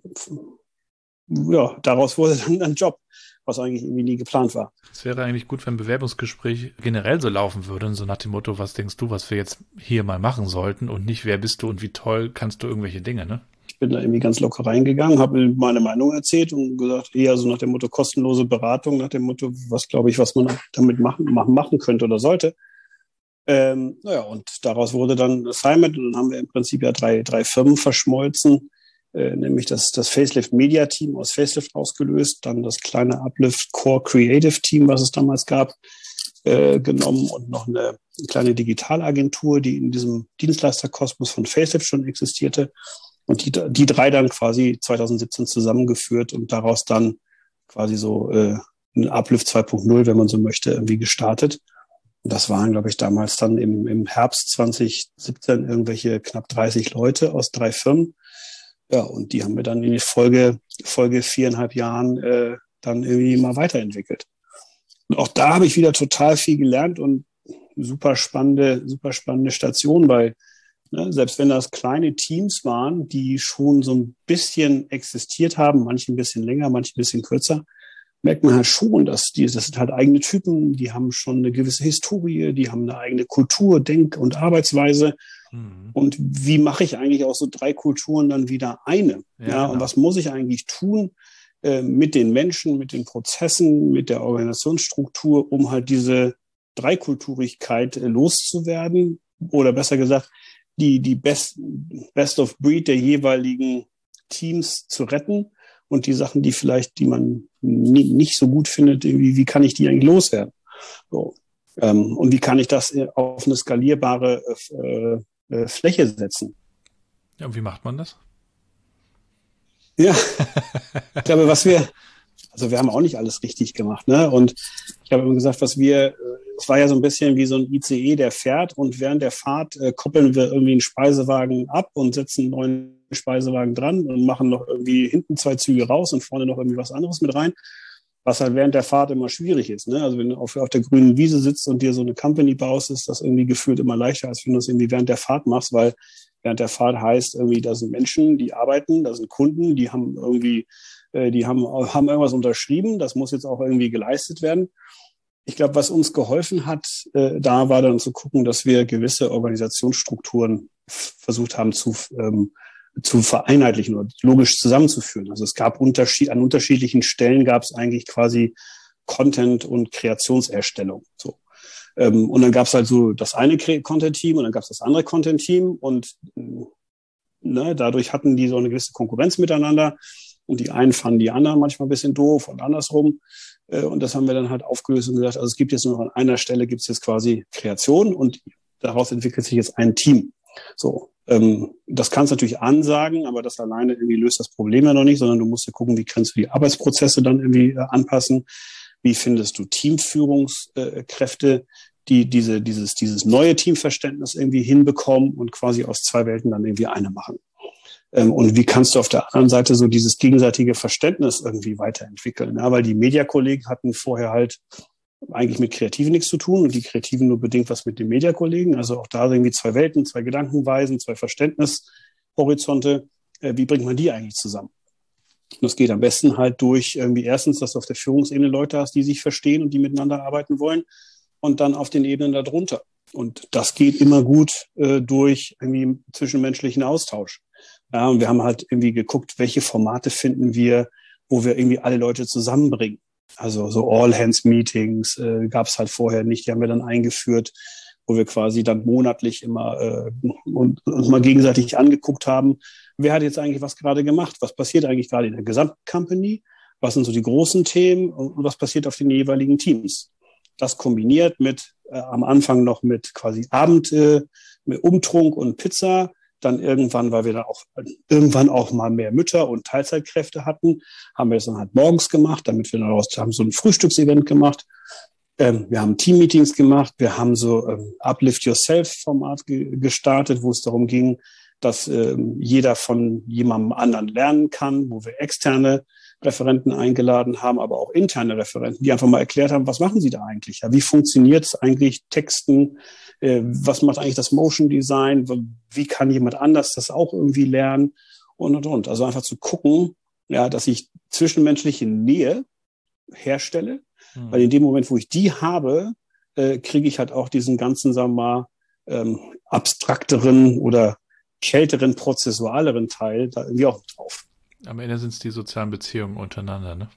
ja, daraus wurde dann ein Job, was eigentlich irgendwie nie geplant war. Es wäre eigentlich gut, wenn ein Bewerbungsgespräch generell so laufen würde, so nach dem Motto, was denkst du, was wir jetzt hier mal machen sollten und nicht, wer bist du und wie toll kannst du irgendwelche Dinge, ne? Ich bin da irgendwie ganz locker reingegangen, habe mir meine Meinung erzählt und gesagt, eher so nach dem Motto kostenlose Beratung, nach dem Motto, was glaube ich, was man damit machen, machen könnte oder sollte. Ähm, naja, und daraus wurde dann Assignment und dann haben wir im Prinzip ja drei, drei Firmen verschmolzen, äh, nämlich das, das Facelift Media Team aus Facelift ausgelöst, dann das kleine Uplift Core Creative Team, was es damals gab, äh, genommen und noch eine kleine Digitalagentur, die in diesem Dienstleisterkosmos von Facelift schon existierte und die, die drei dann quasi zwanzig siebzehn zusammengeführt und daraus dann quasi so äh, ein Uplift zwei Punkt null, wenn man so möchte, irgendwie gestartet. Und das waren, glaube ich, damals dann im, im Herbst zwanzig siebzehn irgendwelche knapp dreißig Leute aus drei Firmen. Ja, und die haben wir dann in die Folge, Folge viereinhalb Jahren äh, dann irgendwie mal weiterentwickelt. Und auch da habe ich wieder total viel gelernt und super spannende, super spannende Station, weil ne, selbst wenn das kleine Teams waren, die schon so ein bisschen existiert haben, manche ein bisschen länger, manche ein bisschen kürzer, merkt man halt schon, dass die, das sind halt eigene Typen, die haben schon eine gewisse Historie, die haben eine eigene Kultur, Denk- und Arbeitsweise. Mhm. Und wie mache ich eigentlich aus so drei Kulturen dann wieder eine? Ja, ja, genau. Und was muss ich eigentlich tun äh, mit den Menschen, mit den Prozessen, mit der Organisationsstruktur, um halt diese Dreikulturigkeit äh, loszuwerden? Oder besser gesagt, die, die Best, Best of Breed der jeweiligen Teams zu retten. Und die Sachen, die vielleicht, die man nie, nicht so gut findet, wie, wie kann ich die eigentlich loswerden? So. Ähm, und wie kann ich das auf eine skalierbare äh, äh, Fläche setzen? Ja, und wie macht man das? Ja, ich glaube, was wir, also wir haben auch nicht alles richtig gemacht, ne? Und ich habe immer gesagt, was wir, es war ja so ein bisschen wie so ein I C E, der fährt und während der Fahrt äh, koppeln wir irgendwie einen Speisewagen ab und setzen einen neuen Speisewagen dran und machen noch irgendwie hinten zwei Züge raus und vorne noch irgendwie was anderes mit rein, was halt während der Fahrt immer schwierig ist, ne? Also wenn du auf, auf der grünen Wiese sitzt und dir so eine Company baust, ist das irgendwie gefühlt immer leichter, als wenn du es irgendwie während der Fahrt machst, weil während der Fahrt heißt irgendwie, da sind Menschen, die arbeiten, da sind Kunden, die haben irgendwie, äh, die haben, haben irgendwas unterschrieben, das muss jetzt auch irgendwie geleistet werden. Ich glaube, was uns geholfen hat, äh, da war dann zu gucken, dass wir gewisse Organisationsstrukturen f- versucht haben zu, ähm, zu vereinheitlichen oder logisch zusammenzuführen. Also es gab Unterschied, an unterschiedlichen Stellen gab es eigentlich quasi Content- und Kreationserstellung. So. Ähm, und dann gab es halt so das eine Content-Team und dann gab es das andere Content-Team und ne, dadurch hatten die so eine gewisse Konkurrenz miteinander und die einen fanden die anderen manchmal ein bisschen doof und andersrum. Und das haben wir dann halt aufgelöst und gesagt, also es gibt jetzt nur noch an einer Stelle gibt es jetzt quasi Kreation und daraus entwickelt sich jetzt ein Team. So, ähm, das kannst du natürlich ansagen, aber das alleine irgendwie löst das Problem ja noch nicht, sondern du musst ja gucken, wie kannst du die Arbeitsprozesse dann irgendwie äh, anpassen? Wie findest du Teamführungskräfte, die diese, dieses, dieses neue Teamverständnis irgendwie hinbekommen und quasi aus zwei Welten dann irgendwie eine machen? Ähm, und wie kannst du auf der anderen Seite so dieses gegenseitige Verständnis irgendwie weiterentwickeln? Ja, weil die Mediakollegen hatten vorher halt eigentlich mit Kreativen nichts zu tun und die Kreativen nur bedingt was mit den Mediakollegen. Also auch da irgendwie zwei Welten, zwei Gedankenweisen, zwei Verständnishorizonte. Äh, wie bringt man die eigentlich zusammen? Und das geht am besten halt durch irgendwie erstens, dass du auf der Führungsebene Leute hast, die sich verstehen und die miteinander arbeiten wollen und dann auf den Ebenen darunter. Und das geht immer gut äh, durch irgendwie zwischenmenschlichen Austausch. Ja, und wir haben halt irgendwie geguckt, welche Formate finden wir, wo wir irgendwie alle Leute zusammenbringen. Also so All-Hands-Meetings äh, gab es halt vorher nicht, die haben wir dann eingeführt, wo wir quasi dann monatlich immer äh, und, uns mal gegenseitig angeguckt haben, wer hat jetzt eigentlich was gerade gemacht, was passiert eigentlich gerade in der gesamten Company, was sind so die großen Themen und was passiert auf den jeweiligen Teams. Das kombiniert mit äh, am Anfang noch mit quasi Abend, äh, mit Umtrunk und Pizza, dann irgendwann, weil wir dann auch irgendwann auch mal mehr Mütter und Teilzeitkräfte hatten, haben wir das dann halt morgens gemacht, damit wir daraus haben so ein Frühstücksevent gemacht. Ähm, wir haben Teammeetings gemacht, wir haben so ähm, Uplift Yourself-Format ge- gestartet, wo es darum ging, dass ähm, jeder von jemandem anderen lernen kann, wo wir externe Referenten eingeladen haben, aber auch interne Referenten, die einfach mal erklärt haben, was machen sie da eigentlich? Ja, wie funktioniert es eigentlich, Texten? Äh, was macht eigentlich das Motion Design? Wie kann jemand anders das auch irgendwie lernen? Und, und, und. Also einfach zu gucken, ja, dass ich zwischenmenschliche Nähe herstelle, hm. weil in dem Moment, wo ich die habe, äh, kriege ich halt auch diesen ganzen, sagen wir mal, ähm, abstrakteren oder kälteren, prozessualeren Teil da irgendwie auch drauf. Am Ende sind es die sozialen Beziehungen untereinander, ne?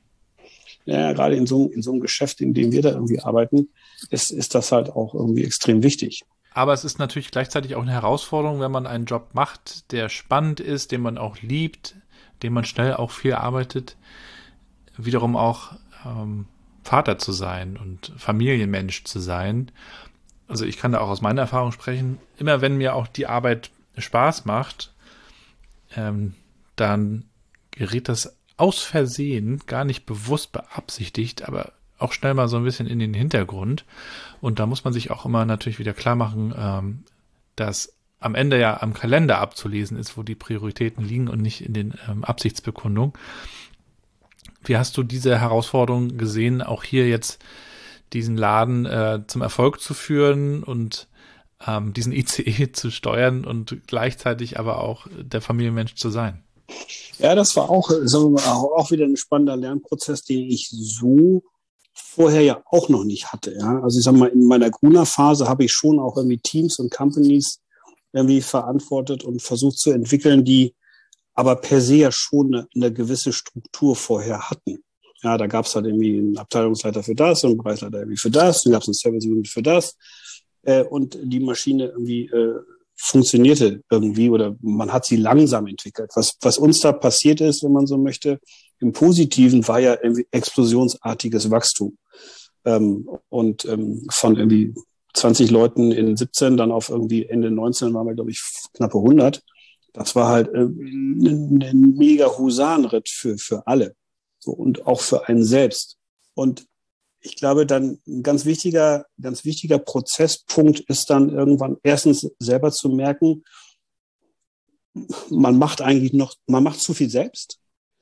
Ja, gerade in so, in so einem Geschäft, in dem wir da irgendwie arbeiten, ist, ist das halt auch irgendwie extrem wichtig. Aber es ist natürlich gleichzeitig auch eine Herausforderung, wenn man einen Job macht, der spannend ist, den man auch liebt, den man schnell auch viel arbeitet, wiederum auch ähm, Vater zu sein und Familienmensch zu sein. Also ich kann da auch aus meiner Erfahrung sprechen. Immer wenn mir auch die Arbeit Spaß macht, ähm, dann gerät das aus Versehen, gar nicht bewusst beabsichtigt, aber auch schnell mal so ein bisschen in den Hintergrund. Und da muss man sich auch immer natürlich wieder klar machen, ähm, dass am Ende ja am Kalender abzulesen ist, wo die Prioritäten liegen und nicht in den ähm, Absichtsbekundungen. Wie hast du diese Herausforderung gesehen, auch hier jetzt diesen Laden äh, zum Erfolg zu führen und ähm, diesen I C E zu steuern und gleichzeitig aber auch der Familienmensch zu sein? Ja, das war auch, sagen wir mal, auch wieder ein spannender Lernprozess, den ich so vorher ja auch noch nicht hatte. Ja? Also ich sag mal, in meiner Grüner-Phase habe ich schon auch irgendwie Teams und Companies irgendwie verantwortet und versucht zu entwickeln, die aber per se ja schon eine, eine gewisse Struktur vorher hatten. Ja, da gab es halt irgendwie einen Abteilungsleiter für das und einen Bereichsleiter irgendwie für das, dann gab es einen Service Unit für das äh, und die Maschine irgendwie äh, funktionierte irgendwie oder man hat sie langsam entwickelt. Was, was uns da passiert ist, wenn man so möchte, im Positiven war ja irgendwie explosionsartiges Wachstum. Ähm, und ähm, von irgendwie zwanzig Leuten in siebzehn, dann auf irgendwie Ende neunzehn waren wir, glaube ich, knappe hundert. Das war halt äh, ein, ein mega Husarenritt für, für alle. So, und auch für einen selbst. Und ich glaube, dann ein ganz wichtiger, ganz wichtiger Prozesspunkt ist dann irgendwann erstens selber zu merken, man macht eigentlich noch, man macht zu viel selbst,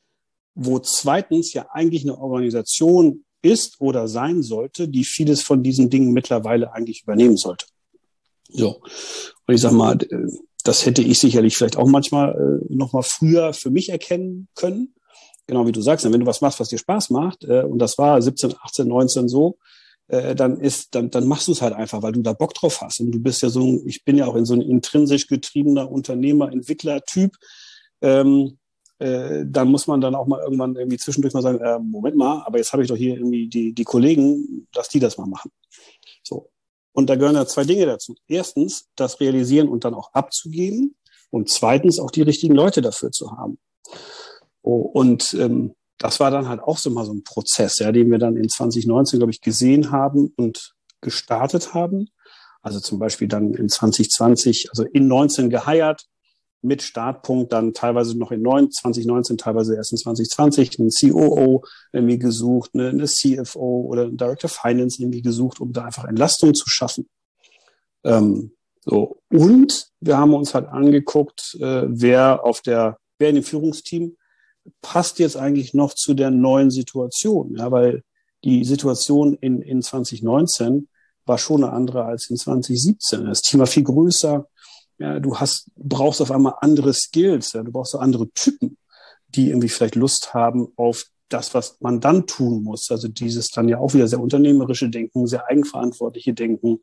wo zweitens ja eigentlich eine Organisation ist oder sein sollte, die vieles von diesen Dingen mittlerweile eigentlich übernehmen sollte. So. Und ich sag mal, das hätte ich sicherlich vielleicht auch manchmal äh, noch mal früher für mich erkennen können. Genau wie du sagst, wenn du was machst, was dir Spaß macht, äh, und das war siebzehn, achtzehn, neunzehn so, äh, dann ist, dann, dann machst du es halt einfach, weil du da Bock drauf hast. Und du bist ja so ein, ich bin ja auch in so ein intrinsisch getriebener Unternehmer, Entwickler-Typ. Ähm, äh, dann muss man dann auch mal irgendwann irgendwie zwischendurch mal sagen, äh, Moment mal, aber jetzt habe ich doch hier irgendwie die, die Kollegen, lass die das mal machen. So. Und da gehören ja zwei Dinge dazu. Erstens, das realisieren und dann auch abzugeben. Und zweitens, auch die richtigen Leute dafür zu haben. Oh, und ähm, das war dann halt auch so mal so ein Prozess, ja, den wir dann in zwanzig neunzehn, glaube ich, gesehen haben und gestartet haben. Also zum Beispiel dann in zwanzig zwanzig, also in neunzehn geheiert, mit Startpunkt dann teilweise noch in zwanzig neunzehn, teilweise erst in zwanzig zwanzig, einen C O O irgendwie gesucht, eine, eine C F O oder einen Director Finance irgendwie gesucht, um da einfach Entlastung zu schaffen. Ähm, so. Und wir haben uns halt angeguckt, äh, wer auf der, wer in dem Führungsteam passt jetzt eigentlich noch zu der neuen Situation, ja, weil die Situation in, in zwanzig neunzehn war schon eine andere als in zwanzig siebzehn. Das Team war viel größer. Ja, du hast, brauchst auf einmal andere Skills, ja, du brauchst so andere Typen, die irgendwie vielleicht Lust haben auf das, was man dann tun muss. Also dieses dann ja auch wieder sehr unternehmerische Denken, sehr eigenverantwortliche Denken.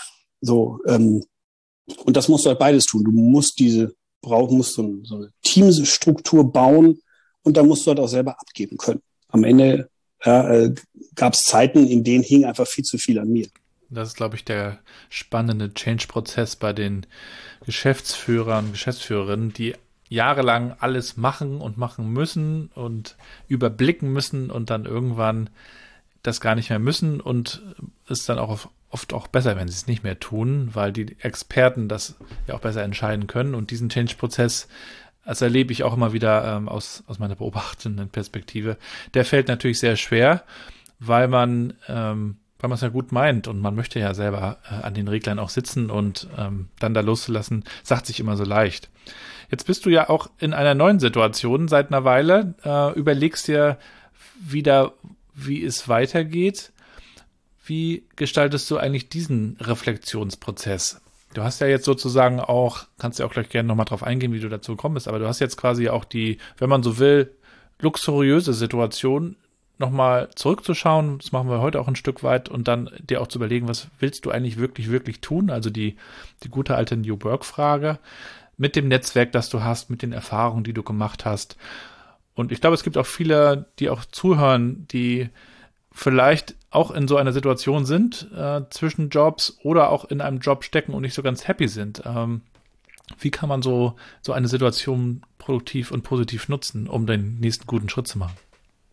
So, ähm, und das musst du halt beides tun. Du musst diese, brauch, musst so, so eine Teamstruktur bauen und da musst du halt auch selber abgeben können. Am Ende ja, äh, gab es Zeiten, in denen hing einfach viel zu viel an mir. Das ist, glaube ich, der spannende Change-Prozess bei den Geschäftsführern, Geschäftsführerinnen, die jahrelang alles machen und machen müssen und überblicken müssen und dann irgendwann das gar nicht mehr müssen und ist dann auch oft auch besser, wenn sie es nicht mehr tun, weil die Experten das ja auch besser entscheiden können. Und diesen Change-Prozess, das erlebe ich auch immer wieder ähm, aus, aus meiner beobachtenden Perspektive, der fällt natürlich sehr schwer, weil man ähm, weil man es ja gut meint und man möchte ja selber äh, an den Reglern auch sitzen und ähm, dann da loszulassen, sagt sich immer so leicht. Jetzt bist du ja auch in einer neuen Situation seit einer Weile, äh, überlegst dir wieder, wie es weitergeht. Wie gestaltest du eigentlich diesen Reflexionsprozess? Du hast ja jetzt sozusagen auch, kannst ja auch gleich gerne nochmal drauf eingehen, wie du dazu gekommen bist, aber du hast jetzt quasi auch die, wenn man so will, luxuriöse Situation, nochmal zurückzuschauen, das machen wir heute auch ein Stück weit und dann dir auch zu überlegen, was willst du eigentlich wirklich, wirklich tun? Also die, die gute alte New Work-Frage mit dem Netzwerk, das du hast, mit den Erfahrungen, die du gemacht hast. Und ich glaube, es gibt auch viele, die auch zuhören, die vielleicht auch in so einer Situation sind, äh, zwischen Jobs oder auch in einem Job stecken und nicht so ganz happy sind. Ähm, wie kann man so, so eine Situation produktiv und positiv nutzen, um den nächsten guten Schritt zu machen?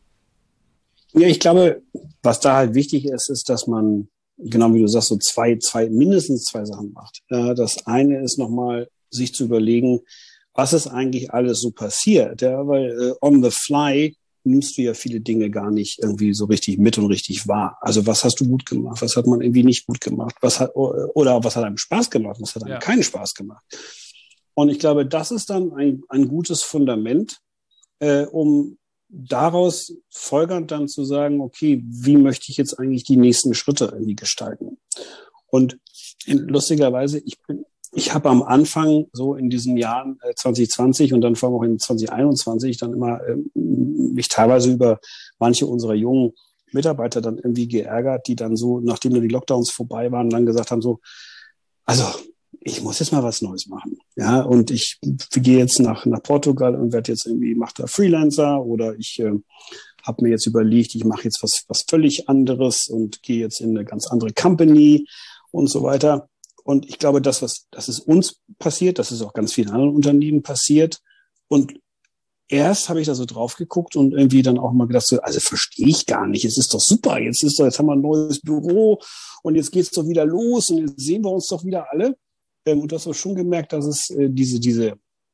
Ja, ich glaube, was da halt wichtig ist, ist, dass man, genau wie du sagst, so zwei, zwei, mindestens zwei Sachen macht. Das eine ist nochmal, sich zu überlegen, was ist eigentlich alles so passiert, ja, weil äh, on the fly nimmst du ja viele Dinge gar nicht irgendwie so richtig mit und richtig wahr. Also was hast du gut gemacht, was hat man irgendwie nicht gut gemacht, was hat, oder was hat einem Spaß gemacht, was hat einem ja. keinen Spaß gemacht. Und ich glaube, das ist dann ein, ein gutes Fundament, äh, um daraus folgernd dann zu sagen, okay, wie möchte ich jetzt eigentlich die nächsten Schritte irgendwie gestalten? Und lustigerweise, ich bin, ich habe am Anfang so in diesen Jahren äh, zwanzig zwanzig und dann vor allem auch in zwanzig einundzwanzig dann immer äh, mich teilweise über manche unserer jungen Mitarbeiter dann irgendwie geärgert, die dann so, nachdem dann die Lockdowns vorbei waren, dann gesagt haben so, also ich muss jetzt mal was Neues machen. Ja, und ich gehe jetzt nach, nach Portugal und werde jetzt irgendwie, mache da Freelancer oder ich äh, habe mir jetzt überlegt, ich mache jetzt was, was völlig anderes und gehe jetzt in eine ganz andere Company und so weiter. Und ich glaube, das, was, das ist uns passiert, das ist auch ganz vielen anderen Unternehmen passiert. Und erst habe ich da so drauf geguckt und irgendwie dann auch mal gedacht, so, also verstehe ich gar nicht. Es ist doch super. Jetzt ist doch, jetzt haben wir ein neues Büro und jetzt geht's doch wieder los und jetzt sehen wir uns doch wieder alle. Ähm, und du hast auch schon gemerkt, dass es äh, diese, diese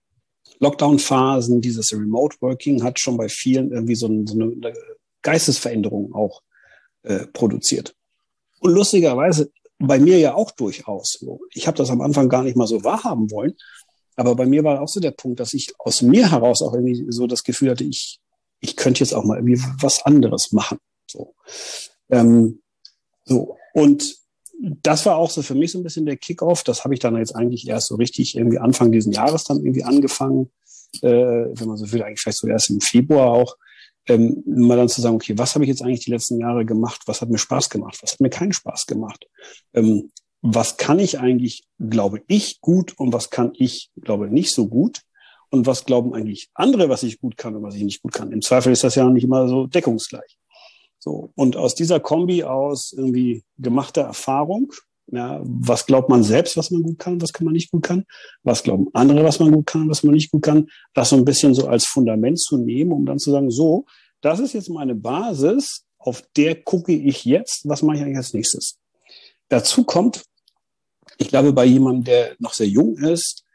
Lockdown-Phasen, dieses Remote Working hat schon bei vielen irgendwie so, ein, so eine Geistesveränderung auch äh, produziert. Und lustigerweise bei mir ja auch durchaus. Ich habe das am Anfang gar nicht mal so wahrhaben wollen, aber bei mir war auch so der Punkt, dass ich aus mir heraus auch irgendwie so das Gefühl hatte, ich ich könnte jetzt auch mal irgendwie was anderes machen. So, ähm, so. Und das war auch so für mich so ein bisschen der Kickoff. Das habe ich dann jetzt eigentlich erst so richtig irgendwie Anfang diesen Jahres dann irgendwie angefangen, äh, wenn man so will, eigentlich vielleicht so erst im Februar auch, ähm, mal dann zu sagen, okay, was habe ich jetzt eigentlich die letzten Jahre gemacht? Was hat mir Spaß gemacht? Was hat mir keinen Spaß gemacht? Ähm, was kann ich eigentlich, glaube ich, gut und was kann ich, glaube nicht so gut? Und was glauben eigentlich andere, was ich gut kann und was ich nicht gut kann? Im Zweifel ist das ja nicht immer so deckungsgleich. So. Und aus dieser Kombi aus irgendwie gemachter Erfahrung, ja, was glaubt man selbst, was man gut kann, was kann man nicht gut kann? Was glauben andere, was man gut kann, was man nicht gut kann? Das so ein bisschen so als Fundament zu nehmen, um dann zu sagen, so, das ist jetzt meine Basis, auf der gucke ich jetzt, was mache ich eigentlich als nächstes? Dazu kommt, ich glaube, bei jemandem, der noch sehr jung ist,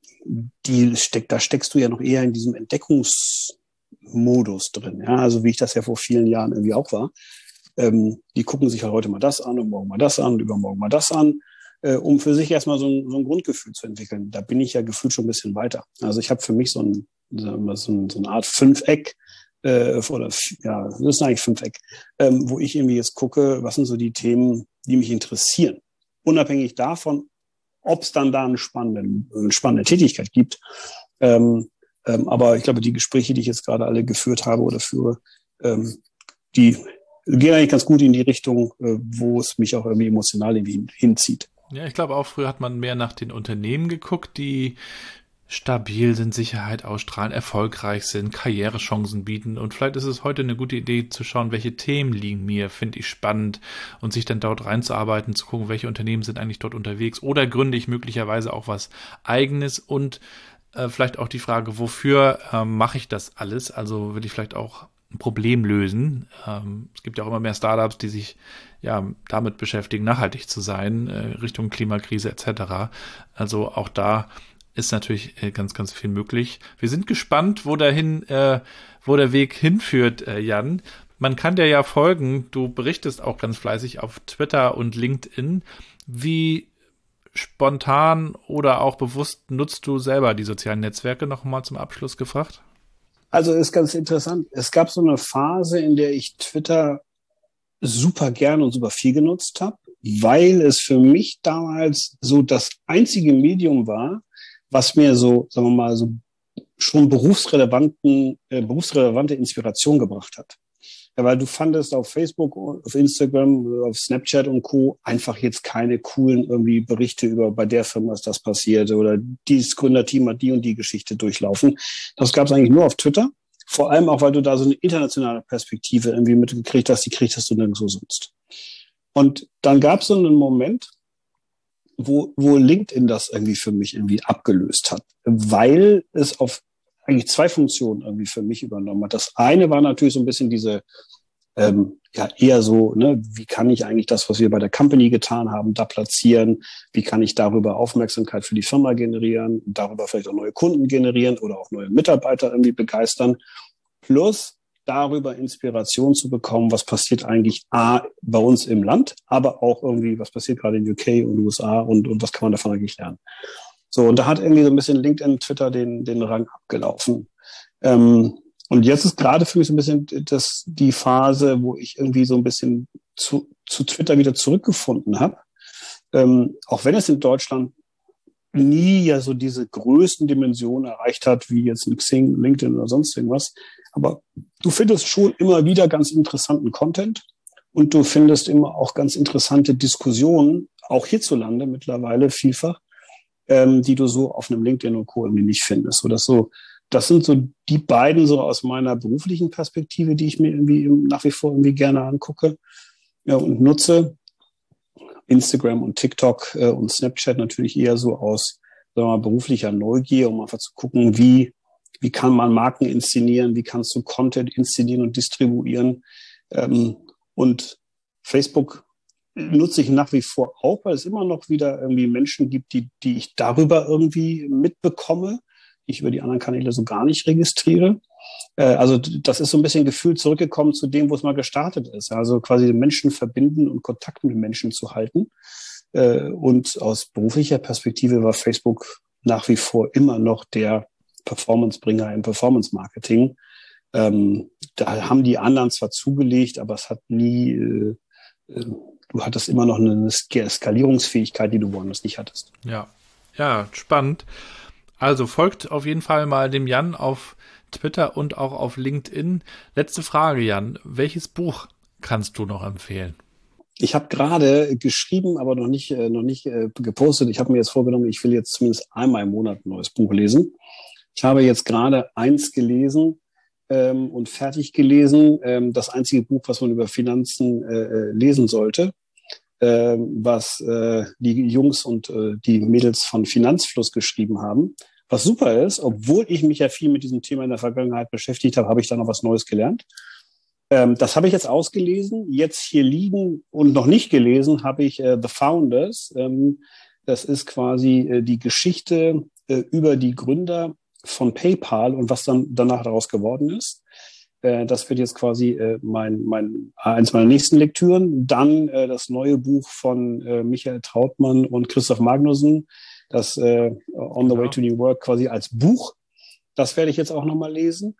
die steckt, da steckst du ja noch eher in diesem Entdeckungsmodus drin. Ja, also wie ich das ja vor vielen Jahren irgendwie auch war. Ähm, die gucken sich halt heute mal das an und morgen mal das an und übermorgen mal das an, äh, um für sich erstmal so ein, so ein Grundgefühl zu entwickeln. Da bin ich ja gefühlt schon ein bisschen weiter. Also ich habe für mich so, ein, so, ein, so eine Art Fünfeck, äh, oder ja, das ist eigentlich Fünfeck, ähm, wo ich irgendwie jetzt gucke, was sind so die Themen, die mich interessieren. Unabhängig davon, ob es dann da eine spannende, eine spannende Tätigkeit gibt. Ähm, ähm, aber ich glaube, die Gespräche, die ich jetzt gerade alle geführt habe oder führe, ähm, die gehen eigentlich ganz gut in die Richtung, äh, wo es mich auch irgendwie emotional irgendwie hinzieht. Ja, ich glaube auch, früher hat man mehr nach den Unternehmen geguckt, die stabil sind, Sicherheit ausstrahlen, erfolgreich sind, Karrierechancen bieten. Und vielleicht ist es heute eine gute Idee zu schauen, welche Themen liegen mir, finde ich spannend und sich dann dort reinzuarbeiten, zu gucken, welche Unternehmen sind eigentlich dort unterwegs oder gründe ich möglicherweise auch was Eigenes und äh, vielleicht auch die Frage, wofür äh, mache ich das alles? Also will ich vielleicht auch ein Problem lösen. Ähm, es gibt ja auch immer mehr Startups, die sich ja damit beschäftigen, nachhaltig zu sein, äh, Richtung Klimakrise et cetera. Also auch da ist natürlich äh, ganz, ganz viel möglich. Wir sind gespannt, wo dahin, äh, wo der Weg hinführt, äh, Jan. Man kann dir ja folgen. Du berichtest auch ganz fleißig auf Twitter und LinkedIn. Wie spontan oder auch bewusst nutzt du selber die sozialen Netzwerke? Noch mal zum Abschluss gefragt. Also ist ganz interessant. Es gab so eine Phase, in der ich Twitter super gern und super viel genutzt habe, weil es für mich damals so das einzige Medium war, was mir so, sagen wir mal, so schon berufsrelevanten, äh, berufsrelevante Inspiration gebracht hat. Ja, weil du fandest auf Facebook, auf Instagram, auf Snapchat und Co. einfach jetzt keine coolen irgendwie Berichte über, bei der Firma ist das passiert oder dieses Gründerteam hat die und die Geschichte durchlaufen. Das gab es eigentlich nur auf Twitter. Vor allem auch, weil du da so eine internationale Perspektive irgendwie mitgekriegt hast, die kriegst du nirgendwo sonst. Und dann gab es so einen Moment, wo, wo LinkedIn das irgendwie für mich irgendwie abgelöst hat, weil es auf eigentlich zwei Funktionen irgendwie für mich übernommen hat. Das eine war natürlich so ein bisschen diese, ähm, ja, eher so, ne, wie kann ich eigentlich das, was wir bei der Company getan haben, da platzieren? Wie kann ich darüber Aufmerksamkeit für die Firma generieren? Darüber vielleicht auch neue Kunden generieren oder auch neue Mitarbeiter irgendwie begeistern? Plus darüber Inspiration zu bekommen, was passiert eigentlich A, bei uns im Land, aber auch irgendwie, was passiert gerade in U K und U S A und, und was kann man davon eigentlich lernen? So, und da hat irgendwie so ein bisschen LinkedIn, Twitter den, den Rang abgelaufen. Ähm, Und jetzt ist gerade für mich so ein bisschen das, die Phase, wo ich irgendwie so ein bisschen zu, zu Twitter wieder zurückgefunden habe. Ähm, auch wenn es in Deutschland nie ja so diese größten Dimensionen erreicht hat, wie jetzt ein Xing, LinkedIn oder sonst irgendwas. Aber du findest schon immer wieder ganz interessanten Content und du findest immer auch ganz interessante Diskussionen, auch hierzulande mittlerweile vielfach, ähm, die du so auf einem LinkedIn und Co. irgendwie nicht findest. So, dass so, das sind so die beiden so aus meiner beruflichen Perspektive, die ich mir irgendwie nach wie vor irgendwie gerne angucke, ja, und nutze. Instagram und TikTok äh, und Snapchat natürlich eher so aus, sagen wir mal, beruflicher Neugier, um einfach zu gucken, wie, wie kann man Marken inszenieren, wie kannst du Content inszenieren und distribuieren. Ähm, und Facebook nutze ich nach wie vor auch, weil es immer noch wieder irgendwie Menschen gibt, die, die ich darüber irgendwie mitbekomme, die ich über die anderen Kanäle so gar nicht registriere. Äh, also das ist so ein bisschen gefühlt zurückgekommen zu dem, wo es mal gestartet ist. Also quasi Menschen verbinden und Kontakt mit Menschen zu halten. Äh, und aus beruflicher Perspektive war Facebook nach wie vor immer noch der Performancebringer im Performance-Marketing. Ähm, da haben die anderen zwar zugelegt, aber es hat nie, äh, äh, du hattest immer noch eine Skalierungsfähigkeit, die du woanders nicht hattest. Ja, ja, spannend. Also folgt auf jeden Fall mal dem Jan auf Twitter und auch auf LinkedIn. Letzte Frage, Jan. Welches Buch kannst du noch empfehlen? Ich habe gerade geschrieben, aber noch nicht, äh, noch nicht äh, gepostet. Ich habe mir jetzt vorgenommen, ich will jetzt zumindest einmal im Monat ein neues Buch lesen. Ich habe jetzt gerade eins gelesen ähm, und fertig gelesen. Ähm, das einzige Buch, was man über Finanzen äh, lesen sollte, äh, was äh, die Jungs und äh, die Mädels von Finanzfluss geschrieben haben. Was super ist, obwohl ich mich ja viel mit diesem Thema in der Vergangenheit beschäftigt habe, habe ich da noch was Neues gelernt. Ähm, das habe ich jetzt ausgelesen. Jetzt hier liegen und noch nicht gelesen habe ich äh, The Founders. Ähm, das ist quasi äh, die Geschichte äh, über die Gründer von PayPal und was dann danach daraus geworden ist. Äh, das wird jetzt quasi äh, mein, mein eins meiner nächsten Lektüren. Dann äh, das neue Buch von äh, Michael Trautmann und Christoph Magnussen, das äh, On the Way to New Work quasi als Buch. Das werde ich jetzt auch nochmal lesen.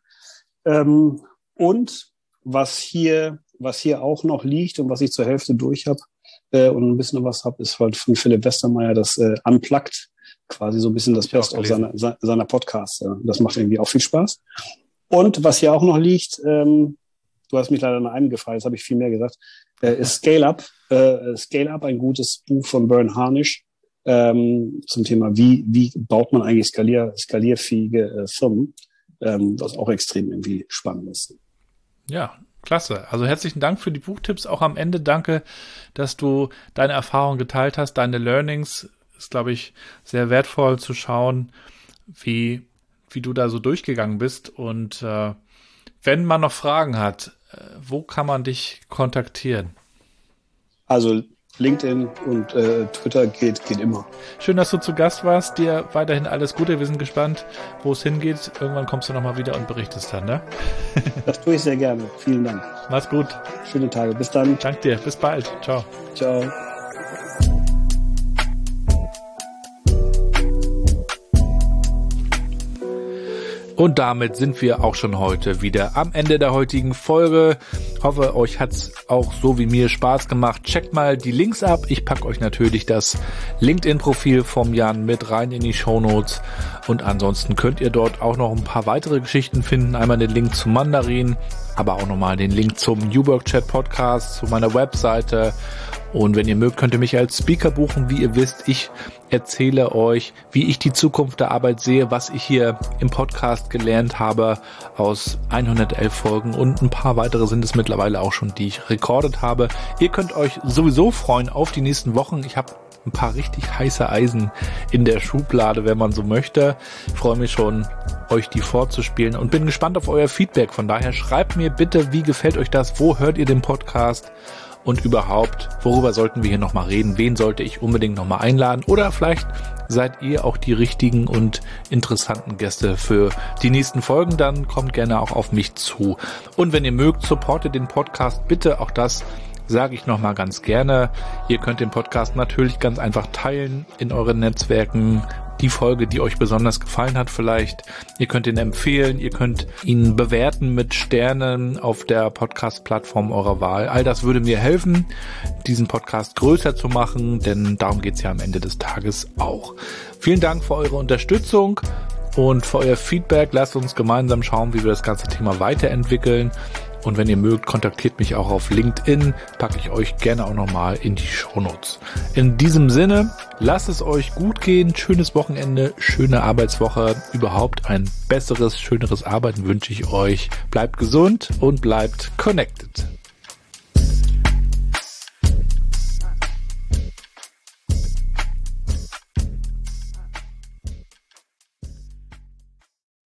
Ähm, und was hier, was hier auch noch liegt und was ich zur Hälfte durch habe äh, und ein bisschen was habe, ist halt von Philipp Westermeier das äh, Unplugged, quasi so ein bisschen das Best auf seiner, seiner Podcasts. Ja. Das macht irgendwie auch viel Spaß. Und was hier auch noch liegt, ähm, du hast mich leider nach einem gefragt, das habe ich viel mehr gesagt, äh, ist Scale Up. Äh, Scale Up, ein gutes Buch von Bern Harnisch ähm, zum Thema, wie, wie baut man eigentlich skalier, skalierfähige äh, Firmen, ähm, was auch extrem irgendwie spannend ist. Ja, klasse. Also herzlichen Dank für die Buchtipps. Auch am Ende danke, dass du deine Erfahrungen geteilt hast, deine Learnings. Ist, glaube ich, sehr wertvoll zu schauen, wie, wie du da so durchgegangen bist. Und äh, wenn man noch Fragen hat, äh, wo kann man dich kontaktieren? Also LinkedIn und äh, Twitter geht, geht immer. Schön, dass du zu Gast warst. Dir weiterhin alles Gute. Wir sind gespannt, wo es hingeht. Irgendwann kommst du nochmal wieder und berichtest dann, ne? Das tue ich sehr gerne. Vielen Dank. Mach's gut. Schöne Tage. Bis dann. Dank dir. Bis bald. Ciao. Ciao. Und damit sind wir auch schon heute wieder am Ende der heutigen Folge. Hoffe, euch hat's auch so wie mir Spaß gemacht. Checkt mal die Links ab. Ich packe euch natürlich das LinkedIn-Profil vom Jan mit rein in die Shownotes. Und ansonsten könnt ihr dort auch noch ein paar weitere Geschichten finden. Einmal den Link zum Mandarin, aber auch nochmal den Link zum New Work Chat Podcast, zu meiner Webseite. Und wenn ihr mögt, könnt ihr mich als Speaker buchen. Wie ihr wisst, ich erzähle euch, wie ich die Zukunft der Arbeit sehe, was ich hier im Podcast gelernt habe aus hundertelf Folgen und ein paar weitere sind es mittlerweile auch schon, die ich rekordet habe. Ihr könnt euch sowieso freuen auf die nächsten Wochen. Ich habe ein paar richtig heiße Eisen in der Schublade, wenn man so möchte. Ich freue mich schon, euch die vorzuspielen und bin gespannt auf euer Feedback. Von daher schreibt mir bitte, wie gefällt euch das? Wo hört ihr den Podcast? Und überhaupt, worüber sollten wir hier nochmal reden? Wen sollte ich unbedingt nochmal einladen? Oder vielleicht seid ihr auch die richtigen und interessanten Gäste für die nächsten Folgen. Dann kommt gerne auch auf mich zu. Und wenn ihr mögt, supportet den Podcast bitte. Auch das sage ich nochmal ganz gerne. Ihr könnt den Podcast natürlich ganz einfach teilen in euren Netzwerken, die Folge, die euch besonders gefallen hat vielleicht. Ihr könnt ihn empfehlen, ihr könnt ihn bewerten mit Sternen auf der Podcast-Plattform eurer Wahl. All das würde mir helfen, diesen Podcast größer zu machen, denn darum geht's ja am Ende des Tages auch. Vielen Dank für eure Unterstützung und für euer Feedback. Lasst uns gemeinsam schauen, wie wir das ganze Thema weiterentwickeln. Und wenn ihr mögt, kontaktiert mich auch auf LinkedIn, packe ich euch gerne auch nochmal in die Shownotes. In diesem Sinne, lasst es euch gut gehen, schönes Wochenende, schöne Arbeitswoche, überhaupt ein besseres, schöneres Arbeiten wünsche ich euch. Bleibt gesund und bleibt connected.